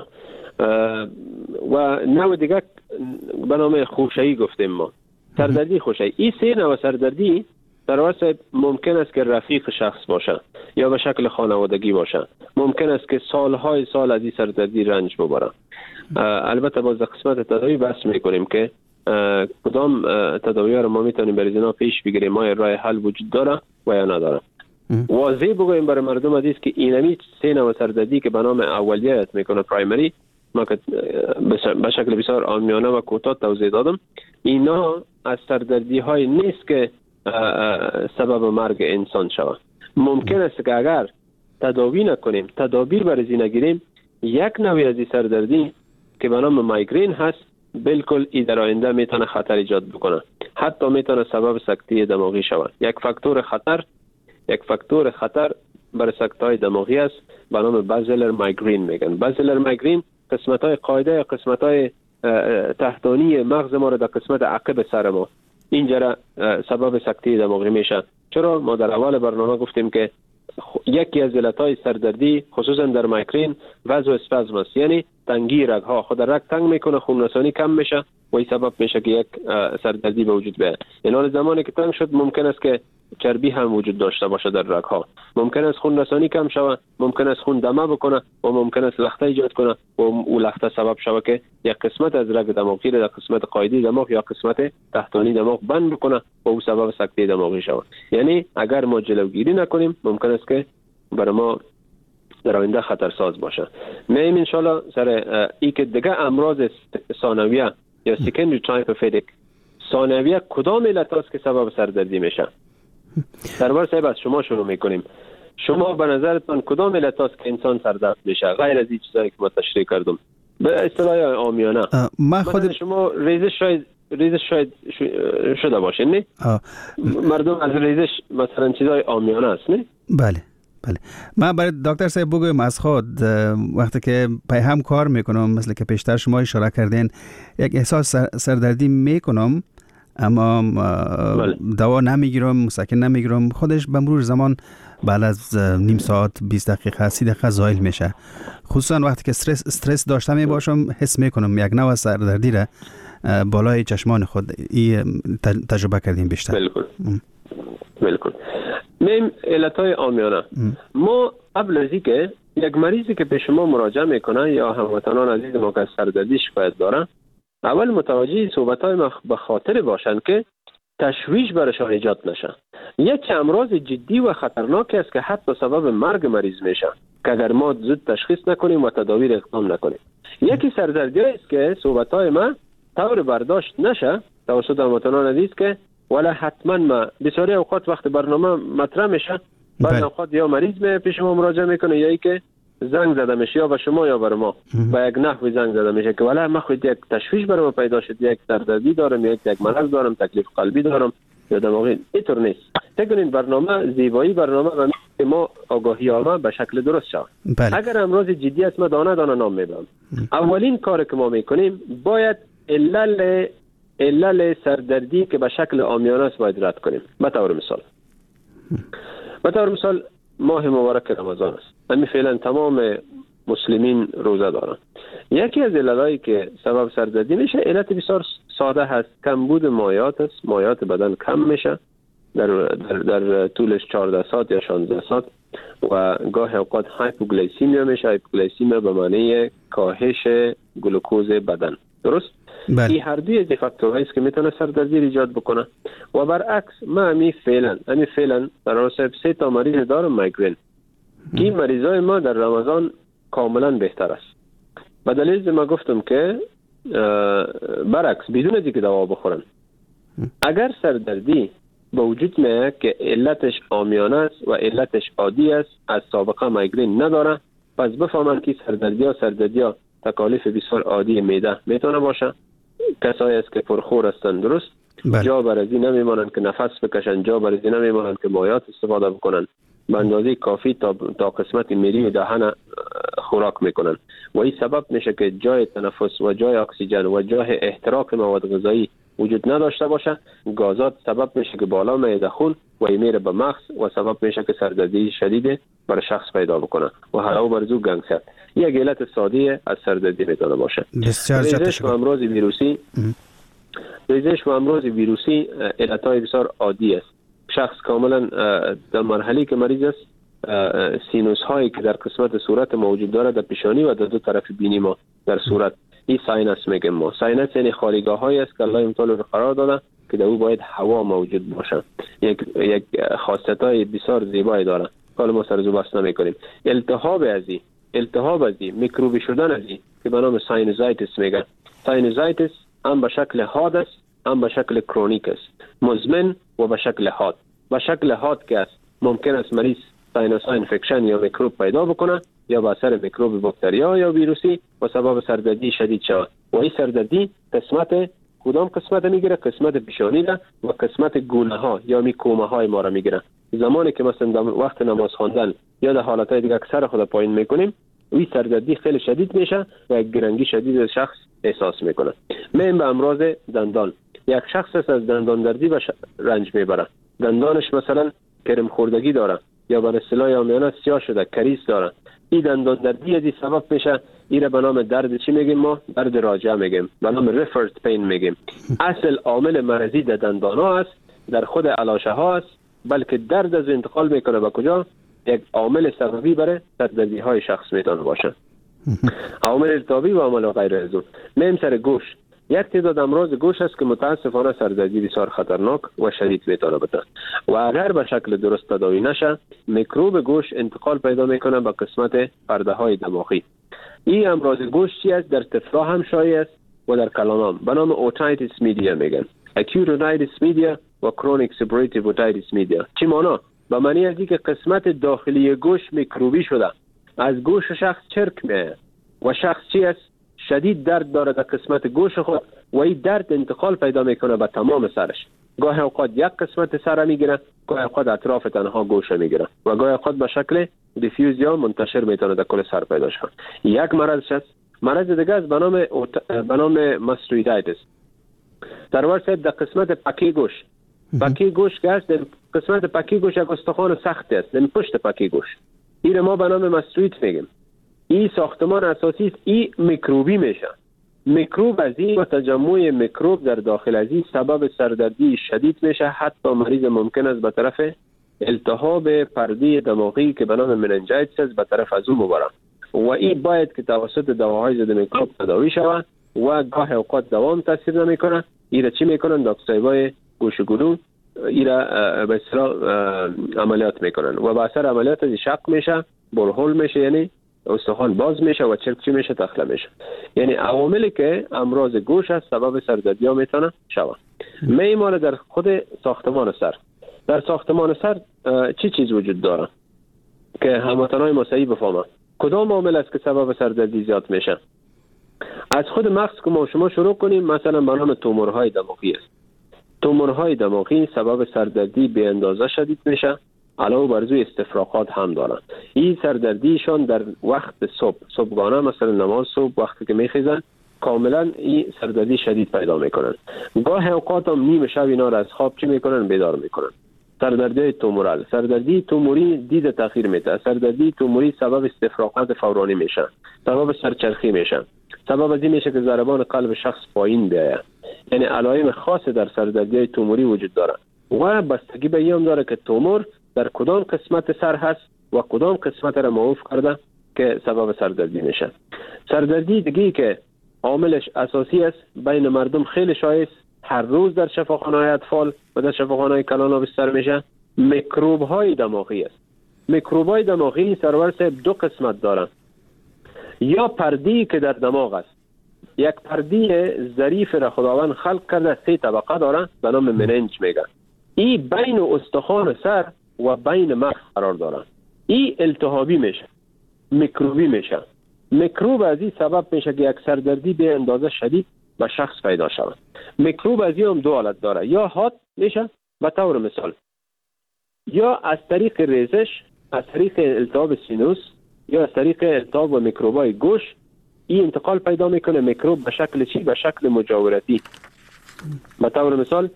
و نوع دیگه به نام خوشایی گفتیم ما، سردردی خوشایی. این سه نوع سردردی در واقع ممکن است که رفیق شخص باشه یا به شکل خانوادگی باشه. ممکن است که سالهای سال از این سردردی رنج ببره. البته باز قسمت تداوی بحث میکنیم که کدام تداوی رو ما میتونیم برای اینا پیش بگیریم، ما راه حل وجود داره و یا نداره. واضح بگویم برای مردم عزیز که اینمی سه نوع سردردی که به نام اولیت میکنه پرایمری، ما که به شکل بسیار عامیانه و کوتاه توضیح دادم، اینا از سردردی های نیست که سبب مرگ انسان شود. ممکن است که اگر تداوی نکنیم، تدابیر برای نگیریم، یک نوعی از سردردی که به نام مایگرین هست بالکل ای در آینده میتونه خطر ایجاد بکنه، حتی میتونه سبب سکته دماغی شود. یک فاکتور خطر یک فاکتور خطر برای سکته دماغی است به نام بازلر مایگرین میگن. بازلر مایگرین قسمت های قاعده یا قسمت های تحتانی مغز ما رو در قسمت عقب سر ما اینجا سبب سکته دماغی میشه. چرا؟ ما در اول برنامه گفتیم که یکی از علتهای سردردی خصوصا در مایگرین وضع اسپازم است، یعنی تنگی رگ ها. خود رگ تنگ میکنه، خون رسانی کم میشه و این سبب میشه که یک سردردی به وجود بیاد. این زمانی که تنگ شد ممکن است که چربی هم وجود داشته باشه در رگ ها، ممکن است خون رسانی کم شود، ممکن است خون دمه بکنه و ممکن است لخته ایجاد کنه و او لخته سبب شود که یک قسمت از رگ دماغی در قسمت قاعده دماغ یا قسمت تحتانی دماغ بند بکنه و او سبب سکته دماغی شود. یعنی اگر ما جلوگیری نکنیم ممکن است که برای ما در آینده خطرساز باشه. میم ان شاء الله سر ای که دیگه امراض ثانویه یا سکندری تایپ اف هدیک، ثانویه کدام علت است که سبب سردردی میشه؟ سرور صاحب از شما شروع میکنیم. شما به نظرتان کدام علت است که انسان سردرد میشه غیر از این چیزایی که ما تشریح کردم به اصطلاح عامیانه؟ ما خود شما ریزش شاید ریزش شاید شده باشه نه؟ آه. مردم از ریزش مثلا چیزای عامیانه است نه؟ بله بله. من برای دکتر صاحب بگویم از خود وقتی که پای هم کار میکنم مثل که پیشتر شما اشاره کردین یک احساس سردردی میکنم اما بله. دوا نمیگیرم مسکن نمیگیرم خودش به مرور زمان بعد از نیم ساعت بیست دقیقه سی دقیقه زایل میشه. خصوصا وقتی که استرس استرس داشته می باشم حس میکنم یک نوع سردردی را بالای چشمان خود ای تجربه کردیم بیشتر. بالکل بالکل. میم علتهای عامیانه. ما قبل از اینکه یک مریضی که به شما مراجعه میکنه یا هموطنان عزیز ما که سردردی شکایت دارن اول متوجه صحبت‌های ما به خاطر باشند که تشویش برشان ایجاد نشه. یک امراض جدی و خطرناک است که حتی سبب مرگ مریض میشه که اگر ما زود تشخیص نکنیم و تداوی را اقدام نکنیم. یکی سردردی است که صحبت‌های ما طور برداشت نشه توسط هموطنان عزیز که ولی حتما ما بسیاری اوقات وقت برنامه مطرح میشه بعد اوقات یا مریض می پیش ما مراجعه میکنه یا ای که زنگ زده میشه یا به شما یا بر ما با یک نحوی زنگ زده میشه که ولی ما خود یک تشویش برام پیدا شد یک سردردی دارم یک یک مرض دارم تکلیف قلبی دارم یا دماغی. اینطور نیست. تکنین برنامه زیبایی برنامه و ما آگاهی آما به شکل درست شود. اگر امراض جدی است ما دانه دانه نام میبرم. اولین کار که ما میکنیم باید علل علل سردردی که به شکل عامیانه است باید رد کنیم. به طور مثال به طور مثال ماه مبارک رمضان است. همین فعلا تمام مسلمین روزه دارن. یکی از عللایی که سبب سردردی میشه علت بسیار ساده هست. کمبود مایات است. مایات بدن کم میشه در در, در طولش چهارده ساعت یا شانزده ساعت و گاه اوقات هایپوگلیسیمیا میشه. هایپوگلیسیمیا به معنی کاهش گلوکوز بدن. درست؟ بله. این هر دوی از فاکتورهایی است که میتونه سردردی ایجاد بکنه. و برعکس ما همین فعلا همین فعلا در صاحب سه تا مریض دارم مایگرین. این مریضای ما در رمضان کاملا بهتر است. به دلیل ما گفتم که برعکس بدون از اینکه دوا بخورن اگر سردردی به وجود میاد که علتش عامیانه است و علتش عادی است از سابقه مایگرین نداره پس بفهمن که سردردی ها سردردی ها تکالیف بسیار عادی معده میتونه باشه. کسایی است که پرخور هستند درست بله. جا برازی نمیمانند که نفس بکشن جا برازی نمیمانند که مایات استفاده بکنن به اندازه کافی تا, تا قسمت میری دهن خوراک میکنن و این سبب میشه که جای تنفس و جای اکسیژن و جای احتراق مواد غذایی وجود نداشته باشه. گازات سبب میشه که بالا میره خون و میره به مغز و سبب میشه که سردردی شدید برای شخص پیدا بکنه و حالا برزو گنگست. یک علت ساده از سردردی میتونه باشه. ریزش و امراض ویروسی ریزش و امراض ویروسی علتهای بسیار عادی است. شخص کاملا در مرحله که مریض است سینوس هایی که در قسمت صورت موجود داره در پیشانی و در دو طرف بینی ما در صورت این ساینس میگیم ما. ساینس یعنی خالیگاه هایی است که الله امتحال رو قرار داده که در او باید هوا موجود باشه. یک یک خاصیت های بسیار زیبایی داره. حالا ما سر زو بحث نمیکنیم. التهاب ازی التهاب ازی میکروبی شدن ازی که به نام ساینوزایتس میگن. ساینوزایتس هم به شکل حاد است هم به شکل کرونیک است. مزمن و به شکل حاد. به شکل حاد که است ممکن است مریض ساینوس انفکشن یا میکروب پیدا بکنه یا به اثر میکروب باکتریا یا ویروسی و سبب سردردی شدید شود. و این سردردی قسمت کدام قسمت میگیره؟ قسمت پیشانی را و قسمت گونه ها یا میکومه های ما را میگیره. زمانی که مثلا وقت نماز خواندن یا در حالت های دیگه سر خود پایین میکنیم وی سردردی خیلی شدید میشه و گرنگی شدید شخص احساس میکنه. میم به امراض دندان. یک شخص از دندان دردی و رنج میبره. دندانش مثلا کرم خوردگی داره یا به اصطلاح عامیانه سیاه شده کریز داره. این دندان دردی از این سبب میشه. این به نام درد چی میگیم ما؟ درد راجع میگیم. به نام ریفرد پین میگیم. اصل عامل مرضی در دندان ها است در خود علاشه ها است بلکه درد از انتقال میکنه به کجا؟ یک عامل سببی برای سردردی های شخص میتونه باشه. عامل ارتابی و عامل غیر از اون. میم سر گوش. یک تعداد امراض گوش است که متاسفانه سردردی بسیار خطرناک و شدید میتونه بده و اگر به شکل درست تداوی نشه میکروب گوش انتقال پیدا میکنه به قسمت پرده های دماغی. این امراض گوش چی است؟ در طفلا هم شایع است و در کلانام به نام اوتایتیس میدیا میگن. اکیوت رینایتیس میدیا و کرونیک سپوریتیو اوتایتیس میدیا. چی معنی؟ به معنی از اینکه قسمت داخلی گوش میکروبی شده، از گوش شخص چرک میه و شخص چی است؟ شدید درد داره در قسمت گوش خود و این درد انتقال پیدا میکنه به تمام سرش. گاهی اوقات یک قسمت سر میگیره، گاهی اوقات اطراف تنها گوشه میگیره و گاهی اوقات به شکل دیفیوز یا منتشر میتونه در کل سر پیدا شود. یک مرض است. مرض دیگه است به نام به نام ماستویدایتس. در ورسه در قسمت پکی گوش، پکی گوش که است، در قسمت پکی گوش یک استخوان سخت است، در پشت پکی گوش. این ما به نام ماستوید میگیم. این ساختمان اساسی است، این میکروبی میشه. میکروب از این و تجمع میکروب در داخل از این سبب سردردی شدید میشه، حتی مریض ممکن است به طرف التهاب پرده دماغی که به نام مننجایتس است به طرف از اون ببره و این باید که توسط دواهای ضد میکروب تداوی شود و گاه اوقات دوام تاثیر نمیکنه. اینا چی میکنن؟ دکترای گوشگلو اینا به اصطلاح عملیات میکنن و با اثر عملیات از شق میشه، برهول میشه، یعنی استخوان باز میشه و چرکچی میشه، تخله میشه. یعنی عواملی که امراض گوش است سبب سردردی ها میتونه شود. میمال در خود ساختمان سر. در ساختمان سر چی چیز وجود داره که هموطنای ما صحیح بفهمه؟ کدام عامل است که سبب سردردی زیاد میشه؟ از خود مغز که ما شما شروع کنیم، مثلا به نام تومورهای دماغی است. تومورهای دماغی سبب سردردی به اندازه شدید میشه، علاوه بر زوی استفراغات هم دارن. این سردردیشان در وقت صبح صبحگانه، مثلا نماز صبح وقتی که میخیزن، کاملا این سردردی شدید پیدا میکنن. گاه اوقات هم نیمه شب اینا را از خواب چی میکنن؟ بیدار میکنن. سردردی تومورال، سردردی توموری دید تاخیر میده، سردردی توموری سبب استفراغات فورانی میشه، سبب سرچرخی میشه، سبب از این میشه که ضربان قلب شخص پایین بیاید. یعنی علائم خاص در سردردی توموری وجود داره و بستگی به این داره که تومور در کدام قسمت سر هست و کدام قسمت را معوف کرده که سبب سردردی میشه. سردردی دیگه که عاملش اساسی است، بین مردم خیلی شایع است، هر روز در شفاخانه‌های اطفال و در شفاخانه‌های کلان آبستر میشه، میکروب های دماغی است. میکروب های دماغی سرور صاحب دو قسمت دارن. یا پرده‌ای که در دماغ است، یک پرده ظریف را خداوند خلق کرده، سه طبقه داره، به نام مننج میگن. این بین استخوان سر و بین مغز قرار داره. این التهابی میشه، میکروبی میشه. میکروب از این سبب میشه که یک سردردی به اندازه شدید به شخص پیدا شود. میکروب از این هم دو حالت داره، یا حاد میشه به طور مثال، یا از طریق ریزش، از طریق التهاب سینوس، یا از طریق التهاب و میکروبای گوش. این انتقال پیدا میکنه. میکروب به شکل چی؟ به شکل مجاورتی. به طور مثال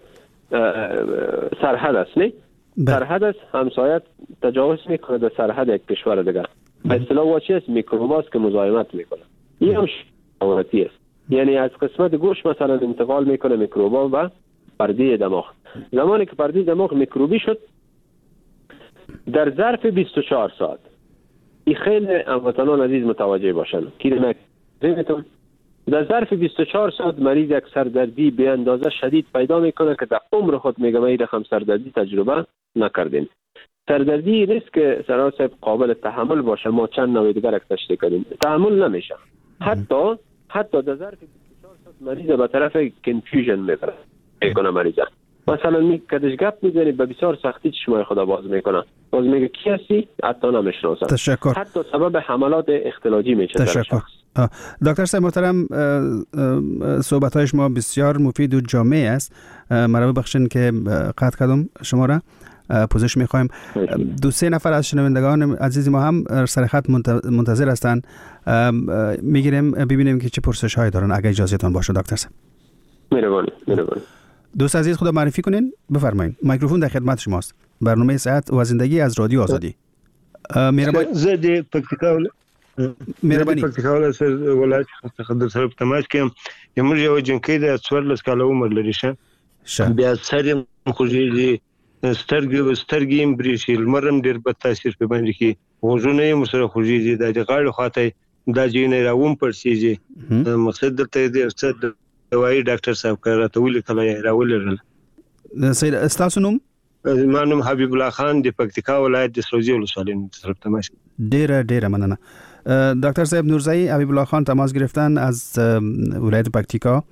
سرحد است، نه؟ سرحد است، همسایت تجاوز میکنه در سرحد یک کشور دیگر. به اصطلاح واچی است میکروب است که مزاحمت میکنه. این هم مجاورتی است. یعنی از قسمت گوش مثلا انتقال میکنه میکروبا و پرده دماغ. زمانی که پرده دماغ میکروبی شد، در ظرف بیست و چهار ساعت، این خیلی هموطنان عزیز متوجه باشن که نمیتون در ظرف بیست و چهار ساعت مریض یک سردردی به اندازه شدید پیدا میکنه که در عمر خود میگم این رقم سردردی تجربه نکردیم. سردردی نیست که سرا صاحب قابل تحمل باشه، ما چند نوع دیگر یک تشریح کنیم، تحمل نمیشه. حتی حتی در ظرف بیست و چهار ساعت مریض به طرف کنفیوژن میبره میکنه مریضه. مثلا می کدش گپ میزنی به بسیار سختی چشمای خدا باز میکنه، باز میگه کی هستی؟ حتی نمیشناسه. تشکر. حتی سبب حملات اختلاجی میشه. تشکر. دکتر صاحب محترم، صحبت های شما بسیار مفید و جامع است. مرا ببخشید که قطع کردم شما را. پوزش میخوایم. دو سه نفر از شنوندگان عزیز ما هم سر خط منتظر هستند. میگیریم ببینیم که چه پرسش هایی دارن، اگه اجازهتون باشه دکتر صاحب. مهربانی مهربانی. دوست عزیز خدا معرفی کنین، بفرمایید. میکروفون در خدمت شماست. برنامه صحت و زندگی از رادیو آزادی. مهربانی. زه د پکتیکا مهربانی. پکتیکا سر ولایت څخه در سره په تماس کې یم. یو جنکی د څوارلس کاله عمر لري شه. بیا سر خوږي سترګې سترګې برېشي، لمرم ډېر بد تاثیر په باندې کې، غوږونه یې مسره خوږي د غاړې خواته دا جینې راوم پړسيږي. مقصد دلته د څه دوايي ډاکټر صاحب کړه ولې کله راولل. سید استاسو نوم؟ ما نوم حبیب الله خان د پکتیکا ولایت د سروجي ولسوالۍ طرف تماس. ډېر ډېر مننه. دکتر صاحب نورزایی حبیب الله خان تماس گرفتن از ولایت پکتیکا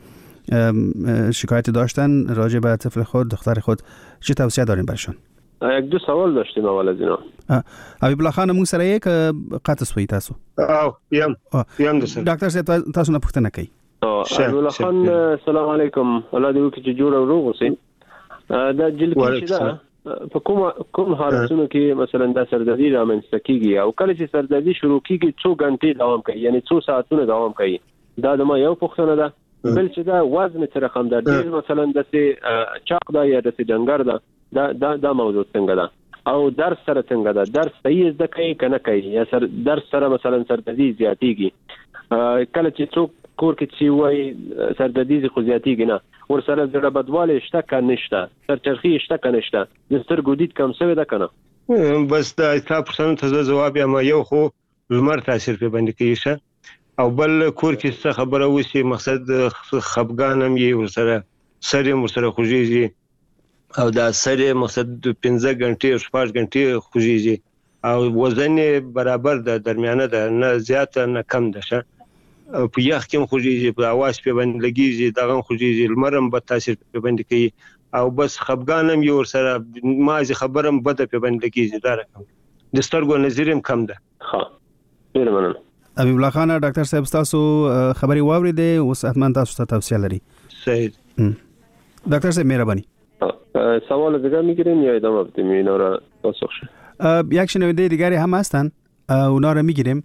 شکایت داشتن راجع به طفل خود، دختر خود، چه توصیه دارین برشون؟ یک دو سوال داشتیم اول از اینا. حبیب الله خان مون سره یک قطع سوی تاسو. او یم یم دسن. ډاکټر صاحب تاسو نه پوښتنه کوي. حبیب الله خان السلام علیکم. الله دې وکړي چې جوړ او روغ اوسئ. دا جلکی چې ده په کوم کوم حالتونو کې مثلا د سردردي رامنځته کیږي او کله چې سردردي شروع کیږي څو غنټې دوام کوي، یعنی څو ساعتونه دوام کوي. دا د ما یو پوښتنه ده. بل چې دا وزن تر رقم ده ډیر مثلا د سي چاق دا یا د سي ډنګر ده دا دا دا موضوع څنګه ده او درس سره څنګه ده، درس صحیح زده کوي کنه کوي یا سر درس سره مثلا سردردي زیاتیږي. کله چې څوک کور کې چې وای سردردي خو زیاتیږي نه ور سره زړه بدواله شته کنه نشته، سرچرخي شته کنه نشته، د سترګو دید کم څه ده کنه. بس دا تاسو ته جواب یم یو خو لمر تاثیر په باندې کوي او بل کور کې څه خبره وسی مقصد خفګانم یې ور سره سره ور سره خوږیږي او دا سره مقصد پنځه غنټې شپږ غنټې خوږیږي او وزن برابر ده درمیانه ده، نه زیات نه کم ده شه په یخ کې خوږیږي په اواز په باندې لګیږي دغه خوږیږي لمرم به تاثیر په باندې کوي او بس خفګانم یې ور سره مازه خبرم بده په باندې لګیږي دا رقم د سترګو نظرم کم ده. ها ډیر مننه. حبیب الله خان ډاکټر صاحب تاسو خبري واوریدې اوس اتمن تاسو ته توصیه لري. صحیح. ډاکټر صاحب مهرباني. سوال دیگه میگیرین یا ادامه بدیم اینا را پاسخ شه؟ یک شنونده دیگری هم هستن اونا را میگیریم.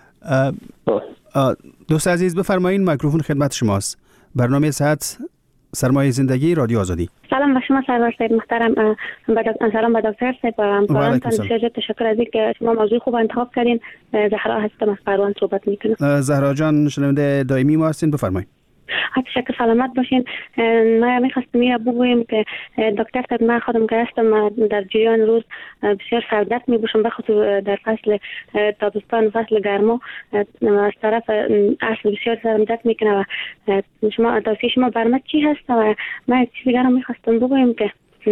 دوست عزیز بفرمایید میکروفون خدمت شماست. برنامه صحت سرمایه زندگی رادیو آزادی. سلام به شما سرور صاحب محترم. سلام به دکتر صاحب و همکارانتان. بسیار تشکر از اینکه شما موضوع خوب انتخاب کردین. زهرا هستم از پروان صحبت میکنم. زهرا جان شنونده دائمی ما هستین، بفرمایید. تشکر سلامت باشین. ما میخواستم میره بگویم که دکتر صاحب من خودم که هستم در جریان روز بسیار سردرد میبوشم بخصوص در فصل تابستان فصل گرما از طرف اصل بسیار سرم درد میکنه و شما توصیه شما برمت چی هست و من یک چیز دیگر هم میخواستم بگویم که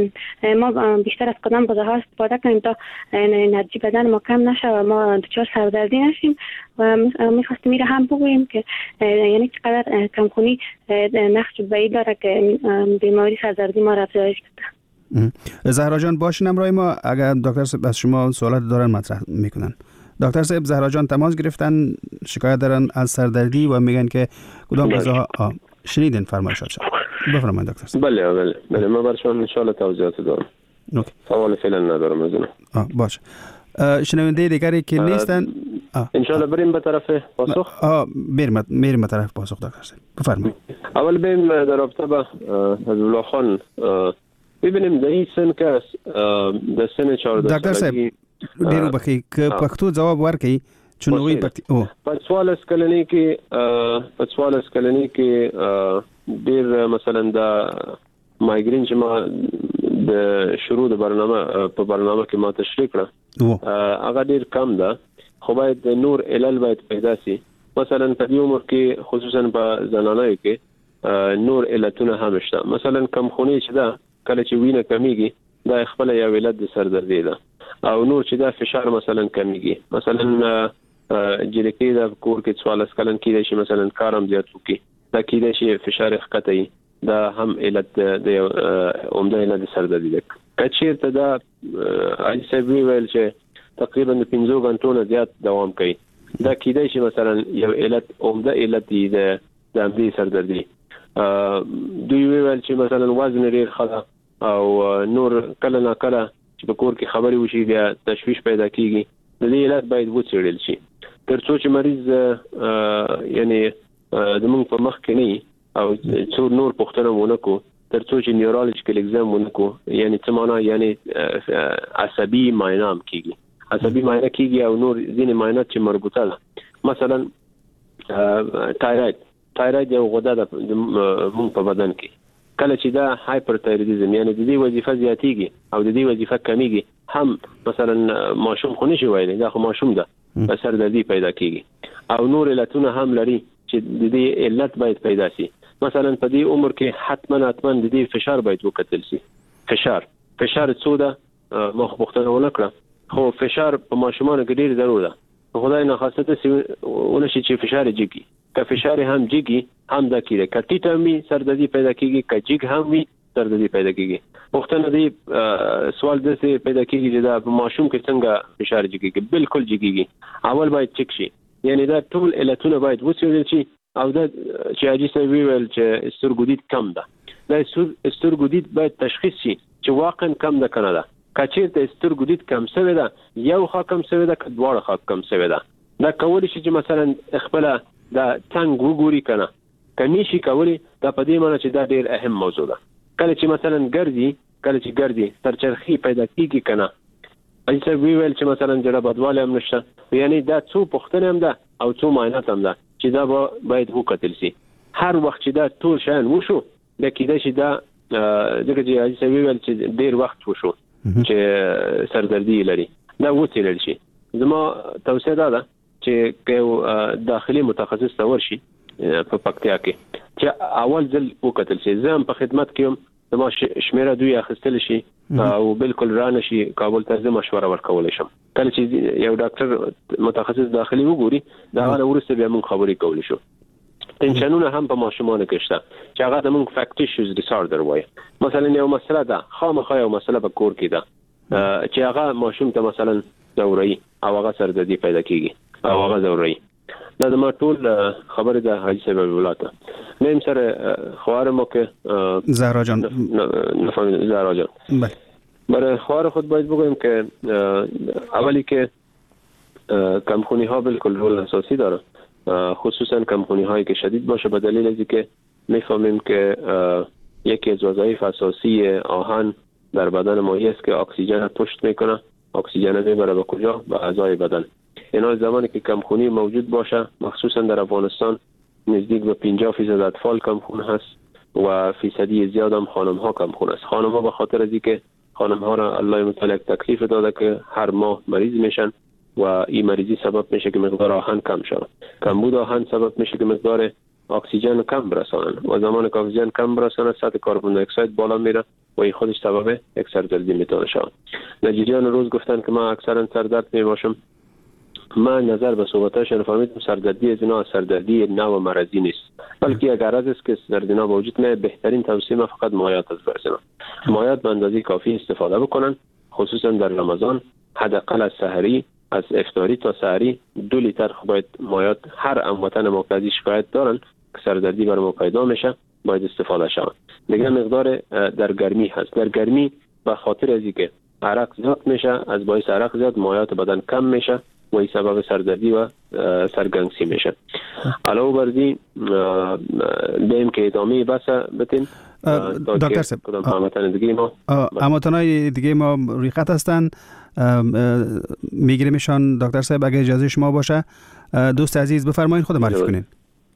ما بیشتر از قدم بازه ها استفاده کنیم تا انرژی بدن ما کم نشه و ما دچار سردردی نشیم و میخواستم میره هم بگوییم که یعنی چقدر کمخونی نقش بعید داره که بیماری سردردی ما را افزایش بده. زهرا جان باشین همراه ما اگر دکتر صاحب از شما سوالات دارن مطرح میکنن. دکتر صاحب زهرا جان تماس گرفتن شکایت دارن از سردردی و میگن که کدام غذاها شنیدین فرمایشات شد. بفرمایید دکتر صاحب. بله بله بله ما برشون ان شاء الله توضیحات دارم. اوکی. سوال فعلا ندارم از اون. آه باشه. شنونده دیگری که نیستن ان شاء الله بریم به طرف پاسخ. آه بریم بریم به طرف پاسخ دکتر صاحب. بفرمایید. اول بریم در رابطه با حبیب الله خان ببینیم در این سن که در سن چهارده دکتر صاحب ډیرو بخي ک پښتو جواب ورکړي چونوي پښتو او په سوال اسکلنی کې په سوال اسکلنی کې ډیر مثلا د مایګرین چې ما د شروع د برنامه په برنامه کې ما تشریح کړه هغه ډیر کم ده خو باید نور علل باید پیدا سي مثلا په دې عمر کې خصوصا په زنانه کې نور علتونه هم شته مثلا کم خونی چې ده کله چې وینه کمیږي دا خپل یو علت د سردردي ده او نور چې دا فشار مثلا کمیږي مثلا جلکی دا کور کې څوارلس کلن کې شي مثلا کارم زیات وکي دا کې شي فشار ښکته دا هم علت د عمده علت سردردي ده کچې ته دا ایسه ویل چې تقریبا پنځه غنټو نه زیات دوام کوي دا کې شي مثلا یو علت عمده علت دی د دې سردردي دوی ویل چې مثلا وزن ډیر خلا او نور کله نه کله چې په کور کې خبري وشي بیا تشويش پیدا کیږي د دې علت باید وڅېړل شي ترڅو چې مریض یعنی د موږ په مخ کې نه او څو نور پوښتنه ونکو ترڅو چې نیورولوژیکل ایگزام ونکو یعنی څه معنا یعنی عصبي معاینه هم کیږي عصبي معاینه کیږي او نور ځینې معاینات چې مربوطه ده مثلا تایراید تایراید یو غده ده موږ په بدن کې کله چې دا هایپرتایرویډیزم یعنی د دې وظیفه زیاتیږي او د دې وظیفه کمیږي هم مثلا ماشوم خو نشي وایي دا خو ماشوم ده په سردردي پیدا کیږي او نور علتونه هم لري چې د دې علت باید پیدا شي مثلا په دې عمر کې حتما حتما د دې فشار باید وکتل شي فشار فشار څو ده مخ پوښتنه ونکړه خو فشار په ماشومانو کې ډیر ضروري ده خدای نه خاصه ته ونشي چې فشار جګي که فشار هم جیگی هم دکیره، که تیت هم می سردردی پیدا کیږي، که جیگ هم می سردردی پیدا کیږي. پوښتنه دی سوال دسه پیدا کیږي چې دا ماشوم کې څنګه فشار جیګي؟ بالکل جیګي. اول باید چک شي، یعنی دا ټول علتونه باید وڅېړل شي او دا چې حاجي صاحب ویل چې سترګو کم ده، دا سترګو دید باید تشخیص شي چې واقعا کم ده کنه ده. که چیرته سترګو دید کم شوی ده، یو خوا کم شوی ده، که دواړه خوا کم شوی ده، دا کولی شي چې مثلا خپل دا څنګه وګوري کنه. که نشي کولی دا په دې معنی چې دا ډیر اهم موضوع ده. کله چې مثلا ګرځي کله چې ګرځي سرچرخي پیدا کیږي کنه، ایسه ویل چې مثلا جړه بدواله هم نشته، یعنی دا څو پوښتنه هم ده او څو معاینات هم ده چې دا باید وکتل شي. هر وخت چې دا ټول شان وشو د کېده چې دا دغه چې ایسه ویل چې ډیر وخت وشو چې سردردي لري، دا وڅېړل شي. زما توصیه ده چې که داخلي متخصص ته ورشي په پکتیا کې چې اول ځل وکتل شي. زه هم په خدمت کې یم، زما شمیره دوی اخیستل شي او بالکل رانه شي کابل ته، زه مشوره ورکولی شم. کله چې یو ډاکټر متخصص داخلي وګوري دا غره ورسته بیا موږ خبرې کولی شو. تنشنونه هم په ماشومانو کې شته چې هغه د موږ فاکټیشیوز ډیساردر وایي. مثلا یو مسله ده، خامخا یو مسله په کور کې ده چې هغه ماشوم ته مثلا ځوري او هغه سردردي پیدا کیږي او هغه ځوري. دا د ما ټول خبره ده حاجي صاحب ولاته. نیم سره خوارمو که زهرا جان نفهم زهرا جان بله برای خوار خود باید بگویم که اولی که کمخونی ها بالکل رول اساسی داره، خصوصا کمخونی هایی که شدید باشه، به دلیل از که میفهمیم که یکی از وظایف اساسی آهن در بدن ماهی است که اکسیژن پشت میکنه. اکسیژن میبره به کجا؟ به اعضای بدن. اینا زمانی که کمخونی موجود باشه، مخصوصا در افغانستان نزدیک به پنجاه فیصد اطفال کمخون هست و فیصدی زیاد هم خانم ها کمخون است. خانم ها به خاطر از اینکه خانم ها را الله متعال تکلیف داده که هر ماه مریض میشن و این مریضی سبب میشه که مقدار آهن کم شود. کمبود آهن سبب میشه که مقدار اکسیژن کم برسانن و زمانی که اکسیژن کم برسانه سطح کربن دی اکساید بالا میره و این خودش سبب یک سردردی میتونه شود. نجیریان روز گفتن که من اکثرا سردرد میباشم. من نظر به صحبتاشون فهمیدم سردردی از اینا سردردی نوع مرضی نیست، بلکه اگر از است که سردردی موجود نه، بهترین توصیه من فقط مایعات از برسنن. مایعات به اندازه کافی استفاده بکنن، خصوصا در رمضان. حداقل از سحری، از افطاری تا سحری دو لیتر باید مایعات. هر هموطن ما که شکایت دارن که سردردی بر ما پیدا میشه باید استفاده شود. دیگه مقدار در گرمی هست. در گرمی به خاطر از اینکه عرق زیاد میشه، از باعث عرق زیاد مایعات بدن کم میشه و این سبب سردردی و سرگنگسی میشه. علاوه بر این بیم که ادامه بس بتین دکتر صاحب هموطن دیگه ما هموطنای دیگه ما ریخت هستن، میگیریمشان. دکتر صاحب اگه اجازه شما باشه دوست عزیز بفرمایید خود معرفی کنین.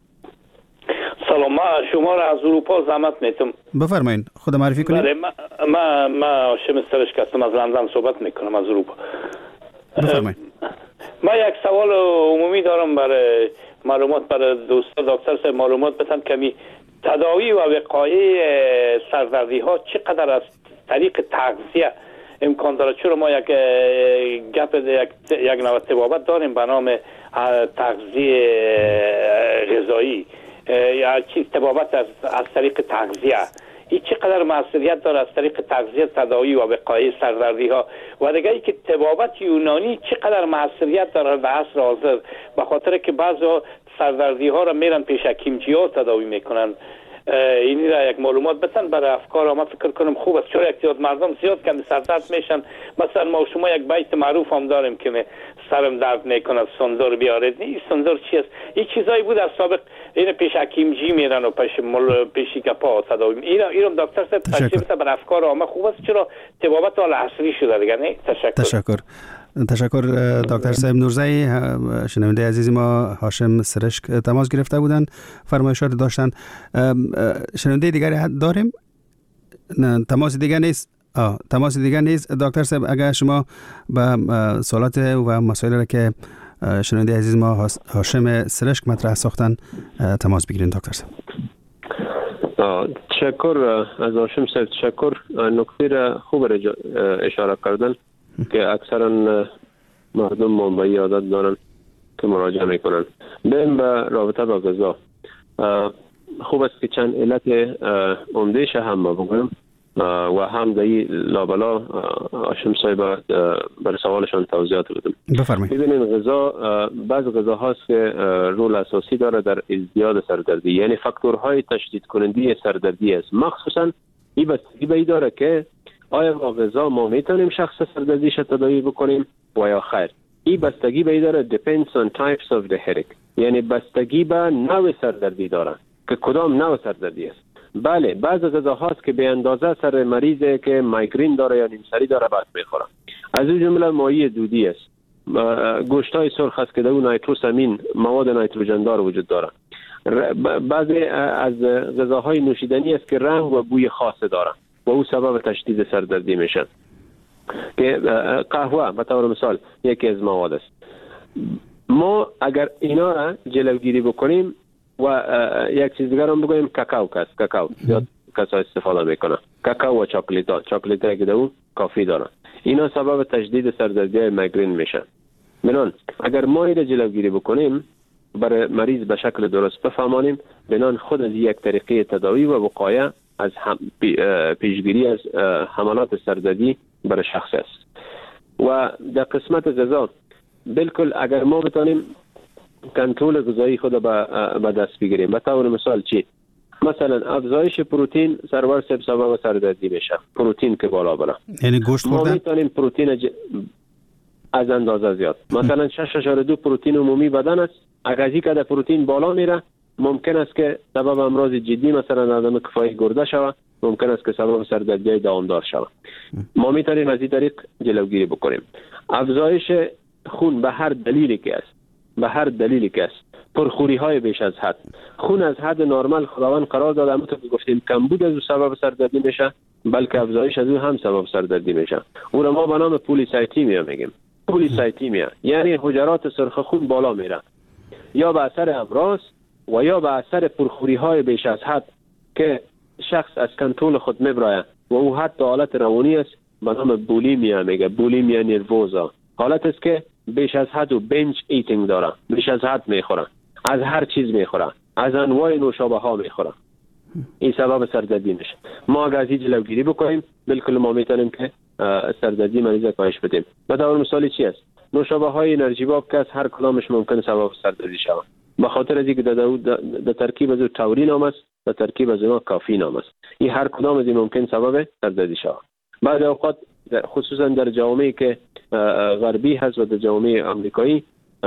سلام، ما شما را از اروپا زحمت میتم. بفرمایید خود معرفی کنین. بله، ما ما هاشم سرش هستم، از لندن صحبت میکنم، از اروپا. بفرمایید. ما یک سوال عمومی دارم برای معلومات برای دوستا. دکتر صاحب معلومات بدن کمی تداوی و وقایع سردردی ها چقدر از طریق تغذیه امکان داره؟ چرا ما یک گپ یک یک نوع طبابت داریم به نام تغذیه غذایی یا چیز طبابت از از طریق تغذیه. این چقدر مسئولیت داره از طریق تغذیه تداوی و وقایع سردردی ها؟ و دیگه ای که طبابت یونانی چقدر مسئولیت داره به عصر حاضر، به خاطر که بعضی سردردی ها را میرن پیش حکیمچی ها تداوی میکنن. اینی را یک معلومات بتن برای افکار. ما فکر کنم خوب است، چرا یک تعداد مردم زیاد کمی سردرد میشن. مثلا ما شما یک بیت معروف هم داریم که سرم درد میکنه سندر بیارید. این سندر چی است؟ این چیزایی بود از سابق این پیش حکیمجی میرن و پیش مل پیشی کپا تداوی. اینا ایرم دکتر صاحب تشریح بده برای افکار عامه. خوب است، چرا طبابت حال عصری شده دیگه. نه تشکر. تشکر. تشکر دکتر صاحب نورزی. شنونده عزیز ما هاشم سرشک تماس گرفته بودن، فرمایشات داشتن. شنونده دیگری داریم؟ نه تماس دیگه نیست. آه تماس دیگه نیست. دکتر صاحب اگر شما به سوالات و مسائل را که شنونده عزیز ما هاشم سرشک مطرح ساختن تماس بگیرین دکتر صاحب. تشکر از هاشم صاحب. تشکر. نکته را خوب اشاره کردن که اکثرا مردم منبعی عادت دارن که مراجعه میکنن. بریم به رابطه با غذا. خوب است که چند علت عمدهش هم بگم و هم دایی لابلا آشم صاحب بر سوالشان توضیحات بدم. بفرمایید. ببینید غذا، بعض غذا هاست که رول اساسی داره در ازدیاد سردردی، یعنی فاکتورهای تشدید کننده سردردی است. مخصوصا این بستگی به این داره که آیا با غذا ما میتونیم شخص سردردیش تداوی بکنیم و یا خیر. این بستگی به این داره depends on types of the headache، یعنی بستگی به نوع سردردی داره که کدام نوع سردردی است. بله، بعض غذا هاست که به اندازه سر مریضی که مایگرین داره یا نیمسری داره بس میخوره. از این جمله ماهی دودی است، گوشتای سرخ است که در اون نیتروسامین، مواد نیتروژن دار وجود داره. بعضی از غذاهای نوشیدنی است که رنگ و بوی خاص داره و او سبب تشدید سردردی میشه. که قهوه به طور مثال یکی از مواد است. ما اگر اینا را جلوگیری بکنیم و یک چیز دیگر هم بگویم، کاکائو کس کاکائو زیاد کسا استفاده میکنه، کاکائو و چاکلیتا چاکلیتا که دو کافی داره، اینا سبب تشدید سردردی میگرین میشه. بنان اگر ما این جلوگیری بکنیم، برای مریض به شکل درست بفهمانیم، بنان خود از یک طریقه تداوی و وقایه از پیشگیری از حملات سردردی برای شخص است. و در قسمت غذا بالکل اگر ما بتانیم کنترل غذایی خود به دست بگیریم، به طور مثال چی؟ مثلا افزایش پروتئین سرور سب سبب سردردی میشه، پروتئین که بالا بره. یعنی گوشت خوردن؟ ما میتونیم پروتئین ج... از اندازه زیاد، مثلا شش اشاره دو پروتئین عمومی بدن است، اگر از این که پروتئین بالا میره ممکن است که سبب امراض جدی مثلا عدم کفایی گرده شود، ممکن است که سبب سردردی دوامدار شود. ما میتونیم از این طریق جلوگیری بکنیم. افزایش خون به هر دلیلی که است، به هر دلیلی که است، پرخوری های بیش از حد، خون از حد نرمال خداوند قرار داده، همونطور که گفتیم کمبود از او سبب سردردی میشه، بلکه افزایش از او هم سبب سردردی میشه. اون را ما به نام پولیسایتیمیا میگیم. پولیسایتیمیا یعنی حجرات سرخ خون بالا میره، یا به اثر امراض و یا به اثر پرخوری های بیش از حد که شخص از کنترل خود میبره و او حتی حالت روانی است، به نام بولیمیا میگه، بولیمیا نروزا. حالت است که بیش از حد و بنج ایتینگ داره، بیش از حد میخوره، از هر چیز میخوره، از انواع نوشابه ها میخوره. این سبب سردردی میشه. ما اگر از این جلوگیری بکنیم، بالکل ما میتونیم که سردردی مریض کاهش بدیم. به طور مثالی چی است؟ نوشابه های انرژی باب که از هر کدامش ممکن سبب سردردی شود، به خاطر از اینکه در ترکیب از تاورین هم است، در ترکیب از اونها کافئین هم است. این هر کدام از این ممکن سبب سردردی شود. بعضی اوقات خصوصا در جامعه که غربی هست و در جامعه آمریکایی،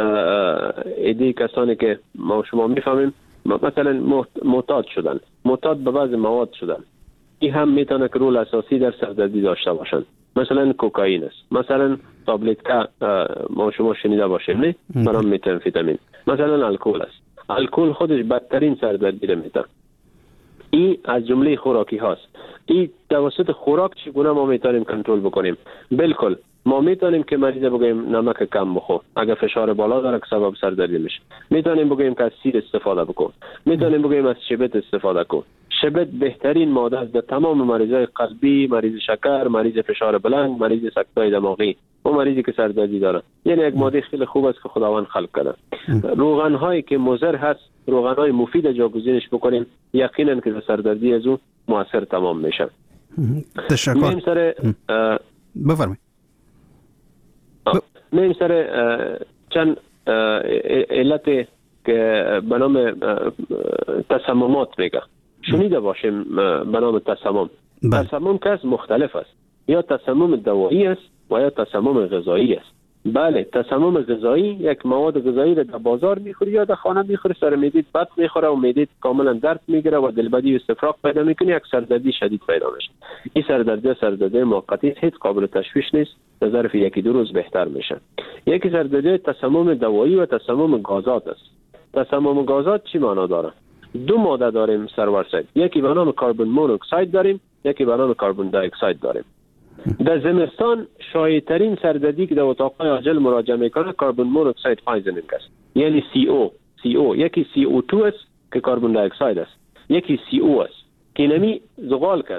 ایده کسانی که ما شما میفهمیم مثلا معتاد شدن، معتاد به بعض مواد شدن، این هم میتونه که رول اساسی در سردردی داشته باشند. مثلا کوکائین است، مثلا تابلت که ما شما شنیده باشیم نه، برام متامفتامین، مثلا الکل است. الکل خودش بدترین سردردی را میده. این از جمله خوراکی هاست. این توسط خوراک چگونه ما میتونیم کنترل بکنیم؟ بالکل ما میتونیم که مریض بگیم نمک کم بخور، اگر فشار بالا داره که سبب سردردی میشه. میتونیم بگیم که از سیر استفاده بکن، میتونیم بگیم از شبت استفاده کن. شبت بهترین ماده است در تمام مریضای قلبی، مریض شکر، مریض فشار بلند، مریض سکته دماغی و مریضی که سردردی داره. یعنی یک ماده خیلی خوب است که خداوند خلق کرده. روغن هایی که مضر هست، روغن های مفید جاگزینش بکنیم، یقینا که سردردی از اون موثر تمام میشه. تشکر. میم سر بفرمایید. میم سر چند علت که به نام تسممات میگه. شنیده باشیم به نام تسمم. تسمم که از مختلف است، یا تسمم دوایی است و یا تسمم غذایی است. بله، تسمم غذایی یک مواد غذایی را در بازار میخوری یا در خانه میخوری، سر معدت بد میخوره و معدت کاملا درد میگیره و دلبدی و استفراغ پیدا میکنه، یک سردردی شدید پیدا میشه. این سردردی سردردی موقتی هیچ قابل تشخیص نیست، در ظرف یکی دو روز بهتر میشه. یکی سردردی تسمم دوایی و تسمم گازات است. تسمم گازات چی معنا داره؟ دو ماده داریم سرور سید، یکی به نام کربن مونوکساید داریم، یکی به نام کربن دی اکساید داریم. در زمستان شایع‌ترین سردردی که در اتاق‌های عاجل مراجعه میکنه کربن مونوکساید پایزنینگ است، یعنی سی او سی او یکی سی او دو است که کربن دی اکساید است، یکی سی او است که نمی زغال است.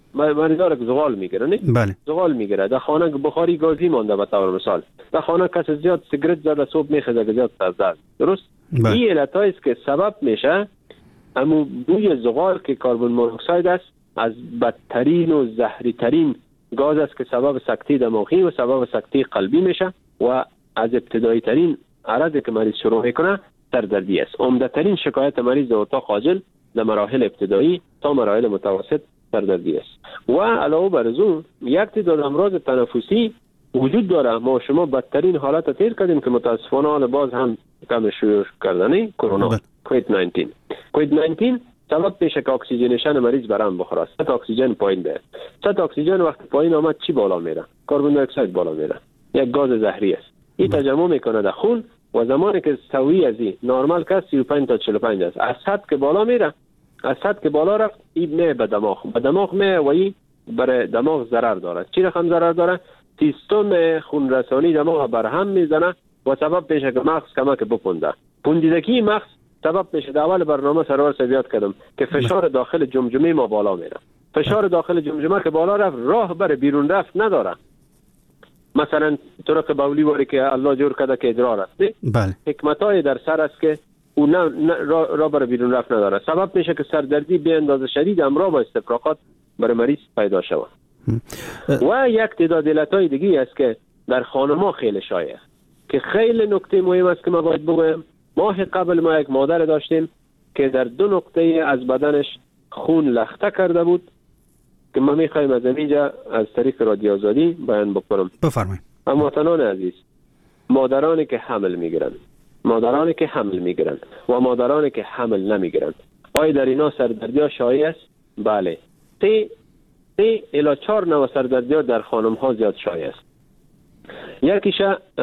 مریضا که زغال میگیره نه بله زغال میگیره در خانه بخاری گازی مونده به طور مثال در خانه کس زیاد سیگرت زده صبح میخوره که زیاد سرد است درست بله. این علتایی است که سبب میشه اما بوی زغال که کربن مونوکساید است از بدترین و زهری ترین گاز است که سبب سکته دماغی و سبب سکته قلبی میشه و از ابتدایی ترین عرضی که مریض شروع میکنه سردردی است. عمده ترین شکایت مریض در اتاق عاجل در مراحل ابتدایی تا مراحل متوسط سردردی است. و علاوه بر از اون یک تعداد امراض تنفسی وجود داره. ما شما بدترین حالت تیر کردیم که متاسفانه حال باز هم کم شروع کردنه کرونا کووید نوزده. کووید نوزده سبب میشه که اکسیژنیشن مریض برام بخوره. سطح اکسیژن پایین بیاد. سطح اکسیژن وقتی پایین آمد چی بالا میره؟ کربن دی اکساید بالا میره. یک گاز زهری است. این تجمع میکنه در خون و زمانی که سوی از این نرمال که سی و پنج تا چهل و پنج است. از سطح که بالا میره، از سطح که بالا رفت این می به دماغ. به دماغ می و این برای دماغ ضرر داره. چی رقم ضرر داره؟ سیستم خون رسانی دماغ بر هم میزنه و سبب میشه که مغز کمک بپونده. پوندیدگی مغز سبب میشه. در اول برنامه سرور سویات کردم که فشار داخل جمجمه ما بالا میره. فشار داخل جمجمه که بالا رفت راه بر بیرون رفت نداره. مثلا طرق بولی واری که الله جور کرده که ادرار است. بله. حکمتای در سر است که اون راه را بر بیرون رفت نداره. سبب میشه که سردردی به اندازه شدید همراه با استفراغات برای مریض پیدا شود. و یک تعداد علتای دیگه است که در خانم‌ها خیلی شایع که خیلی نکته مهم است که ما باید بگویم. ماه قبل ما یک مادر داشتیم که در دو نقطه از بدنش خون لخته کرده بود که ما میخوایم از اینجا از طریق رادیو آزادی بیان بکنم. بفرمایید. اما وطنان عزیز، مادرانی که حمل میگیرند، مادرانی که حمل میگیرند و مادرانی که حمل نمیگیرند، آیا در اینا سردردی ها شایع است؟ بله. سه سه الی چهار نوع سردردی ها در خانم ها زیاد شایع است. یکیش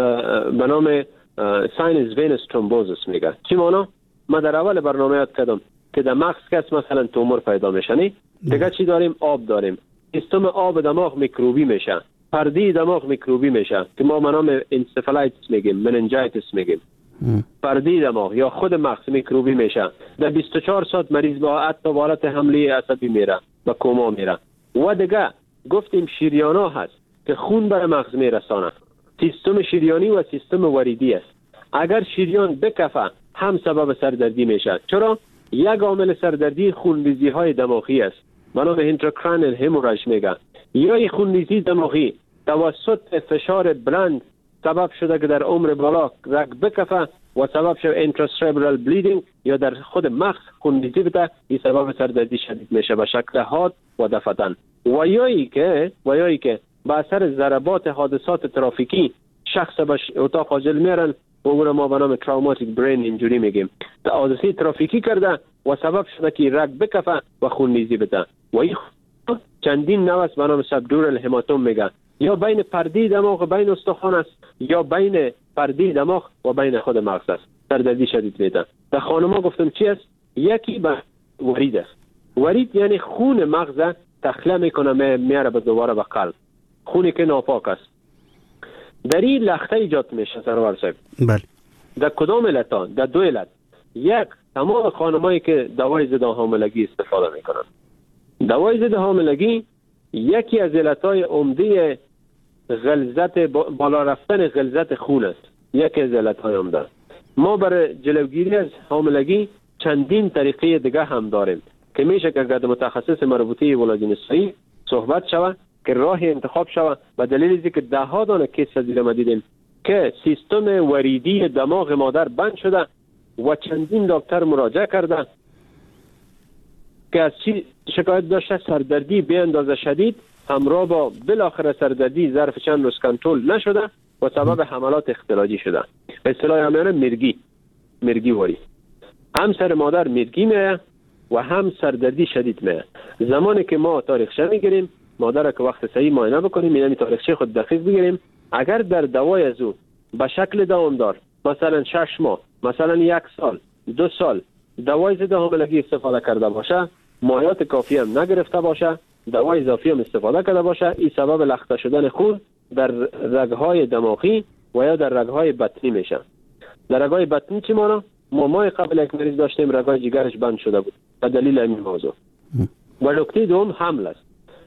به نام ساینس وینس ترومبوزیس میگه. چی مانا؟ ما در اول برنامه یاد کردم که در مغز کس مثلا تومور پیدا میشه نه؟ دیگه چی داریم؟ آب داریم. سیستم آب دماغ میکروبی میشه. پرده دماغ میکروبی میشه که ما به نام انسفالایتس میگیم، مننجایتس میگیم. پرده دماغ یا خود مغز میکروبی میشه. در بیست و چهار ساعت مریض با حتی حالت حمله عصبی میره، به کوما میره. و دیگه گفتیم شریانا هست که خون بر مغز میرسانه. سیستم شریانی و سیستم وریدی است. اگر شریان بکفه هم سبب سردردی میشه. چرا؟ یک عامل سردردی خونریزی های دماغی است. منو اینتراکرانیل هموراژ میگه. یا این خونریزی دماغی توسط فشار بلند سبب شده که در عمر بالا رگ بکفه و سبب شده انتراسربرال بلیدینگ یا در خود مغز خونریزی بده. این سبب سردردی شدید میشه به شکل حاد و دفتن. و یایی که و یایی که به اثر ضربات حادثات ترافیکی شخص به اتاق عاجل میرن و اون ما به نام تروماتیک برین اینجوری میگیم. تا حادثه ترافیکی کرده و سبب شده که رگ بکفه و خونریزی بده. و این چندین نوع است به نام سبدورال هماتوم میگه. یا بین پرده دماغ بین استخوان است یا بین پرده دماغ و بین خود مغز است. سردردی شدید میده. در خانم‌ها گفتم چی است؟ یکی به ورید است. ورید یعنی خون مغز تخلیه میکنه میاره به دوباره به قلب. خونی که ناپاک است. در این لخته ایجاد میشه سرور صاحب. بله. در کدام علت؟ در دو علت. یک، تمام خانمایی که دوای ضد حاملگی استفاده میکنن. دوای ضد حاملگی یکی از علتهای عمده غلظت بالا رفتن غلظت خون است. یکی از علتهای عمده. ما برای جلوگیری از حاملگی چندین طریقه دیگه هم داریم که میشه که اگر متخصص مربوطه ولادت نسایی صحبت شود که راه انتخاب شود. و دلیل اینه که ده ها دانه کیس از ما دیدیم که سیستم وریدی دماغ مادر بند شده و چندین دکتر مراجعه کرده که از چی شکایت داشته؟ سردردی به اندازه شدید همراه با بالاخره سردردی ظرف چند روز کنترل نشده و سبب حملات اختلاجی شده. به اصطلاح همیانه مرگی مرگی واری. هم سر مادر مرگی میه و هم سردردی شدید میه. زمانی که ما تاریخچه میگیریم مادر که وقت صحیح معاینه بکنیم اینمی تاریخچه خود دقیق بگیریم. اگر در دوای از او به شکل دوامدار مثلا شش ماه مثلا یک سال دو سال دوای ضد حاملگی استفاده کرده باشه، مایات کافی هم نگرفته باشه، دوای اضافی هم استفاده کرده باشه، این سبب لخته شدن خون در رگهای دماغی و یا در رگهای بطنی میشه. در رگهای بطنی چی مانا؟ ما ماه قبل یک مریض داشتیم رگهای جگرش بند شده بود به دلیل این موضوع. و نکته دوم حمل است.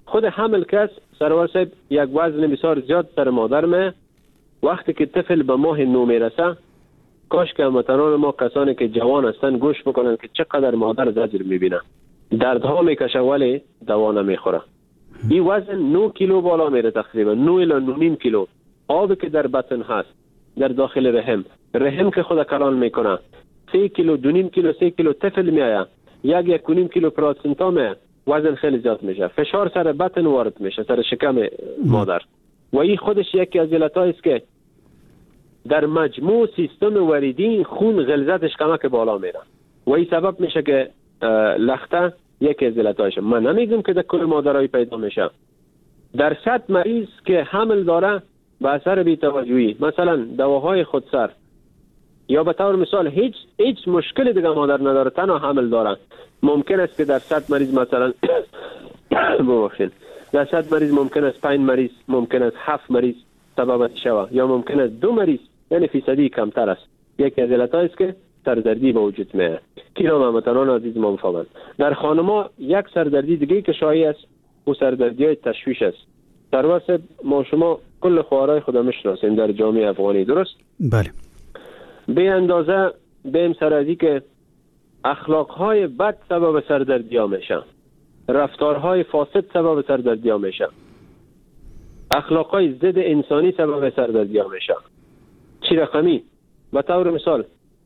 خود حمل کس سرور صاحب یک وزن بسیار زیاد سر مادر می. وقتی که طفل به ماه نو میرسه، کاش که هموطنان ما کسانی که جوان هستن گوش بکنن که چقدر مادر زجر میبینه، دردها میکشه ولی دوا نمیخوره. این وزن نه کیلو بالا میره، تقریبا نه الی نه و نیم کیلو. آبی که در بطن هست در داخل رحم، رحم که خود کلان میکنه، سه کیلو دو نیم کیلو سه کیلو طفل میایه، یک یک و نیم کیلو پلاسنتا میایه، وزن خیلی زیاد میشه، فشار سر بطن وارد میشه، سر شکم مادر. و این خودش یکی از علتایی است که در مجموع سیستم وریدی خون غلظتش کمک بالا میره و این سبب میشه که لخته یکی از علتایشه. من نمیگم که در کل مادرای پیدا میشه. در صد مریض که حمل داره به اثر بی‌توجهی، مثلا دواهای خودسر یا به طور مثال هیچ هیچ مشکل دیگه مادر نداره، تنها حمل داره، ممکن است که در صد مریض مثلا ببخشید در صد مریض ممکن است پنج مریض، ممکن است هفت مریض سبب شوه، یا ممکن است دو مریض، یعنی فیصدی کمتر است. یکی از علتایی است که سردردی به وجود میاد. کیلو هموطنان عزیز ما میفهمند. در خانم‌ها یک سردردی دیگه که شایع است و سردردی‌های تشویش است. در واسه ما شما کل خوارای خود میشناسیم در جامعه افغانی، درست؟ بله. به اندازه بهم سردی که اخلاق‌های بد سبب سردردی‌ها میشن، رفتارهای فاسد سبب سردردی‌ها میشن، اخلاق‌های ضد انسانی سبب سردردی‌ها میشن. چی رقمی؟ به طور مثال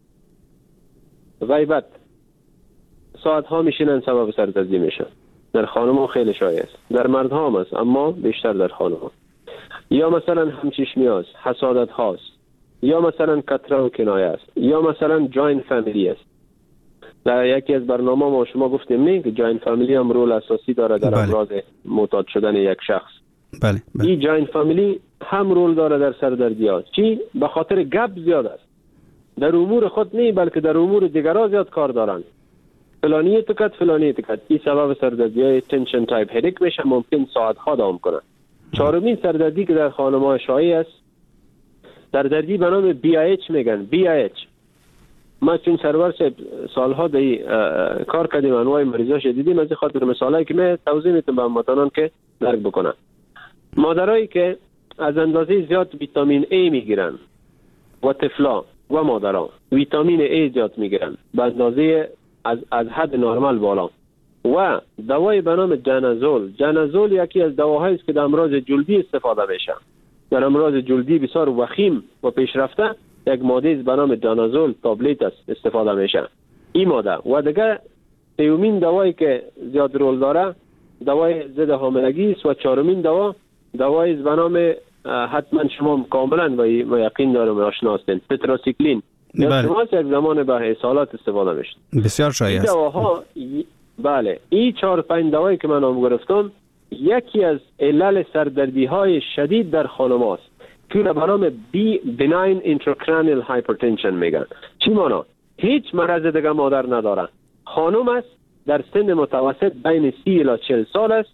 غیبت، ساعت ها میشینن سبب سردردی میشن. در خانم‌ها خیلی شایع است، در مردها هم است اما بیشتر در خانم‌ها. یا مثلا همچشمی هاست، حسادت هاست، یا مثلا کتره و کنایه است، یا مثلا جاین فامیلی است. در یکی از برنامه ما شما گفتیم نه که جاین فامیلی هم رول اساسی داره در امراض معتاد شدن یک شخص. بله. بله. این جاین فامیلی هم رول داره در سردردی ها. چی؟ به خاطر گپ زیاد است. در امور خود نه بلکه در امور دیگران زیاد کار دارن. فلانی اتکت فلانی اتکت. این سبب سردردی های تنشن تایپ هدیک میشه، ممکن ساعت ها دوام کنه. چهارمین سردردی که در خانم‌ها شایع است سردردی به نام بی آی اچ میگن. بی آی اچ ما چون سرور سالها دی کار کردیم، انواع مریضاش دیدیم، از خاطر مثالایی که من توضیح میتونم به هموطنان که درک بکنن. مادرایی که از اندازه زیاد ویتامین ای میگیرن و طفلا و مادران ویتامین ای زیاد میگیرن به اندازه از از حد نرمال بالا و دوای به نام جنازول. جنازول یکی از دواهایی است که در امراض جلدی استفاده میشه. در امراض جلدی بسیار وخیم و پیشرفته یک ماده به نام جنازول تابلت است استفاده میشه. این ماده و دیگه سومین دوایی که زیاد رول داره دوای ضد حاملگی است و چهارمین دوا دوای به نام حتما شما کاملا و یقین دارم آشنا هستین، تتراسیکلین. بله. شما یک زمان به حسالات استفاده میشه. بسیار شایع است. دواها بله، این چهار پنج دوایی که من نام گرفتم یکی از علل سردردی های شدید در خانم است که به نام بی بناین اینتراکرانیال هایپرتنشن میگن. چی مانا؟ هیچ مرض دیگه مادر نداره. خانم است در سن متوسط بین سی الی چهل سال است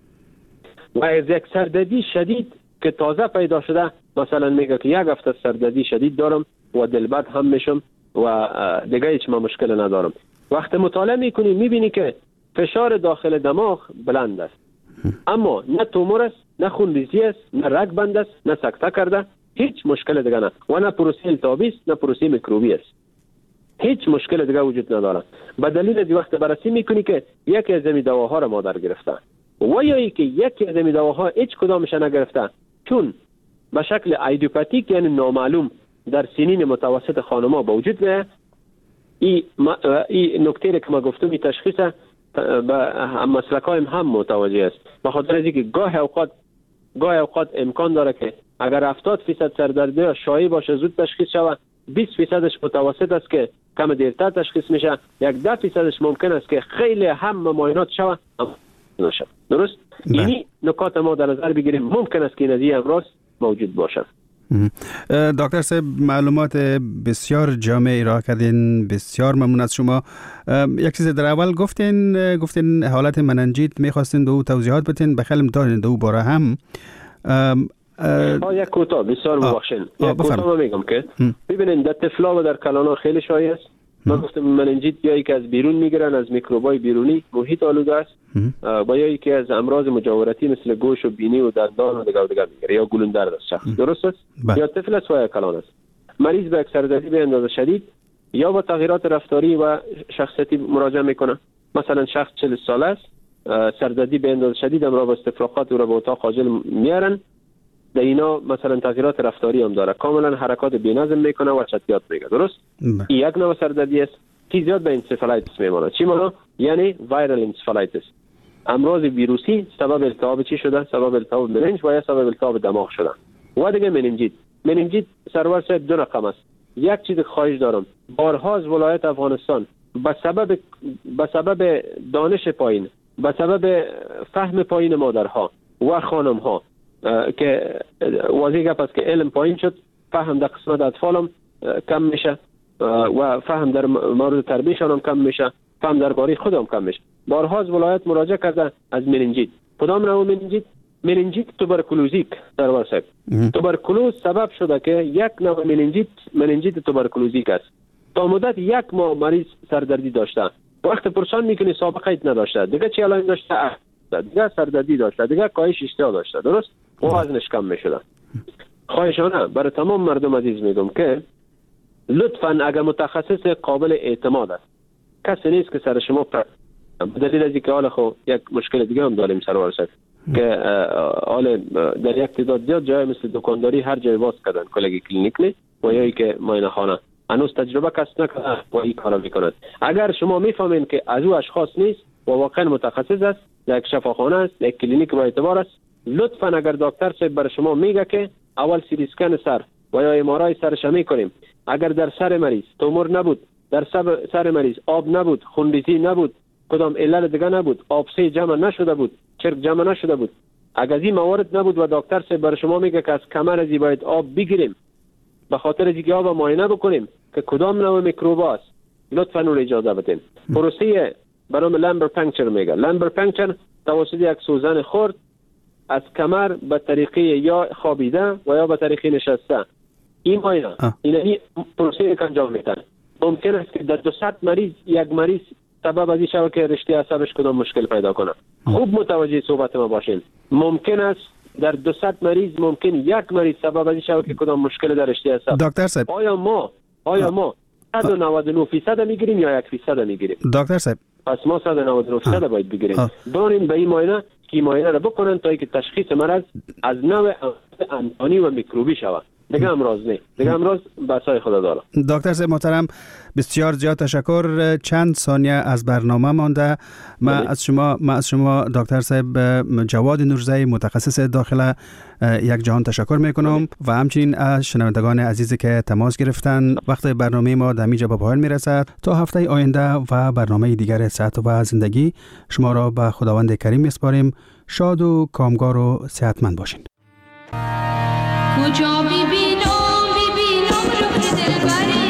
و از یک سردردی شدید که تازه پیدا شده مثلا میگه که یک هفته سردردی شدید دارم و دلبد هم میشم و دیگه هیچ ما مشکل ندارم. وقتی مطالعه میکنی میبینی که فشار داخل دماغ بلند است، اما نه تومور است، نه خونریزی است، نه رگ بند است، نه سکته کرده، هیچ مشکل دیگه نه، و نه پروسه التهابی است، نه پروسه میکروبی است. هیچ مشکل دیگه وجود نداره. به دلیل از وقت بررسی میکنی که یکی از این دواها را مادر گرفته و یا ای که یکی از این دواها هیچ کدامش نگرفته، چون به شکل ایدیوپاتیک یعنی نامعلوم در سنین متوسط خانم‌ها به وجود میاد. این این نکته که ما گفتم این تشخیص به مسلک‌های هم متوجه است. به خاطر اینکه گاه اوقات گاه اوقات امکان داره که اگر هفتاد درصد سردردی شایع باشه زود تشخیص شود، بیست درصدش متوسط است که کم دیرتر تشخیص میشه، یک ده درصدش ممکن است که خیلی هم معاینات شود نشه. درست؟ اینی نکات ما در نظر بگیریم. ممکن است که این از امراض موجود باشه. دکتر صاحب معلومات بسیار جامع ارائه کردین، بسیار ممنون از شما. یک چیز در اول گفتین گفتین حالت مننجیت میخواستین دو توضیحات بدین، بخیلم دارین دو باره هم ها یک کوتاه بسیار ببخشید یک کوتاه میگم که ببینید در طفلا و در کلانا خیلی شایع است من گفتم مننجیت یا یکی از بیرون میگیرن، از میکروبای بیرونی، محیط آلوده است، و یا یکی از امراض مجاورتی مثل گوش و بینی و دندان و دیگر و دیگر میگیره، یا گلوندرد است شخص. درست است؟ یا طفل است و یا کلان است. مریض به یک سردردی به اندازه شدید یا با تغییرات رفتاری و شخصیتی مراجعه میکنه. مثلا شخص چهل ساله است، سردردی به اندازه شدید امراض و استفراغات او را به اتاق خاجل میارن. در اینا مثلا تغییرات رفتاری هم داره، کاملا حرکات بی‌نظم میکنه و چتیات میگه. درست؟ این یک نوع سردردی است که زیاد به انسفالایتس میمونه. چی معنی؟ یعنی وایرال انسفالایتس، امراض ویروسی سبب التهاب چی شده؟ سبب التهاب مننج و یا سبب التهاب دماغ شده. و دیگه مننجیت. مننجیت سرور صاحب دو رقم است. یک چیز خواهش دارم، بارها از ولایت افغانستان به سبب به سبب دانش پایین، به سبب فهم پایین مادرها و خانمها که واضح گپ است که علم پایین شد، فهم در قسمت اطفالم کم میشه و فهم در مورد تربیتشان هم کم میشه، فهم درباره خودم کم میشه. بارها از ولایت مراجعه کرده از مننجیت. کدام نوع مننجیت؟ مننجیت توبرکولوزیک سرور صاحب. توبرکولوز سبب شده که یک نوع مننجیت مننجیت توبرکولوزیک است. تا مدت یک ماه مریض سردردی داشته، وقت پرسان میکنی سابقه ایت نداشته، دیگه چه علائم داشته؟ دیگه سردردی داشته، دیگه کاهش اشتها داشته. درست؟ و وزنش کم میشده. خواهشانه برای تمام مردم عزیز میگم که لطفاً اگر متخصص قابل اعتماد است، کسی نیست که سر شما پر دلیل از اینکه حالا خب یک مشکل دیگه هم داریم سرور صاحب که حالا در یک تعداد زیاد جای مثل دکانداری هر جای باز کردن کلگی کلینیک نی و یا که معاینه خانه هنوز تجربه کسب نکرده و این کارا میکند. اگر شما میفهمین که از او اشخاص نیست و واقعا متخصص است، در یک شفاخانه است، یک کلینیک با اعتبار است، لطفاً اگر دکتر صاحب برای شما میگه که اول سی تی اسکن سر و یا ام آر آی سرش میکنیم، اگر در سر مریض تومور نبود، در سر مریض آب نبود، خونریزی نبود، کدام علت دیگه نبود، آبسه جمع نشده بود، چرک جمع نشده بود، اگر این موارد نبود و دکتر صاحب برای شما میگه که از کمر ازی باید آب بگیریم به خاطر از اینکه آب معاینه بکنیم که کدام نوع میکروب است، لطفاً اون اجازه بدین. پروسه به نام لامبر پانکچر میگه. لامبر پانکچر توسط یک سوزن خرد از کمر به طریقه یا خوابیده و یا به طریقه نشسته این معاینه این پروسه که انجام میدن. ممکن است که در دو صد مریض یک مریض سبب از این شود که رشته عصبش کدام مشکل پیدا کنه. خوب متوجه صحبت ما باشین. ممکن است در دو صد مریض ممکن یک مریض سبب از این شود که کدام مشکل در رشته عصب. دکتر صاحب آیا ما آیا آه. ما صد و نود و نه درصد میگیریم یا یک درصد میگیریم؟ دکتر صاحب پس ما صد و نود و نه درصد باید بگیریم. داریم به این معاینه که معاینه را بکنن تا اینکه تشخیص مرض از نوع انتانی و میکروبی شود. دیگه امراض نه، دیگه امراض بسای خدا داره. دکتر صاحب محترم بسیار زیاد تشکر. چند ثانیه از برنامه مانده. ما از شما ما از شما دکتر صاحب جواد نورزی متخصص داخل یک جهان تشکر میکنم و همچنین از شنوندگان عزیزی که تماس گرفتن. وقت برنامه ما در اینجا به پایان میرسد. تا هفته آینده و برنامه دیگر صحت و زندگی شما را به خداوند کریم میسپاریم. شاد و کامگار و صحتمند باشین. کجا ببینم ببینم روح دلبری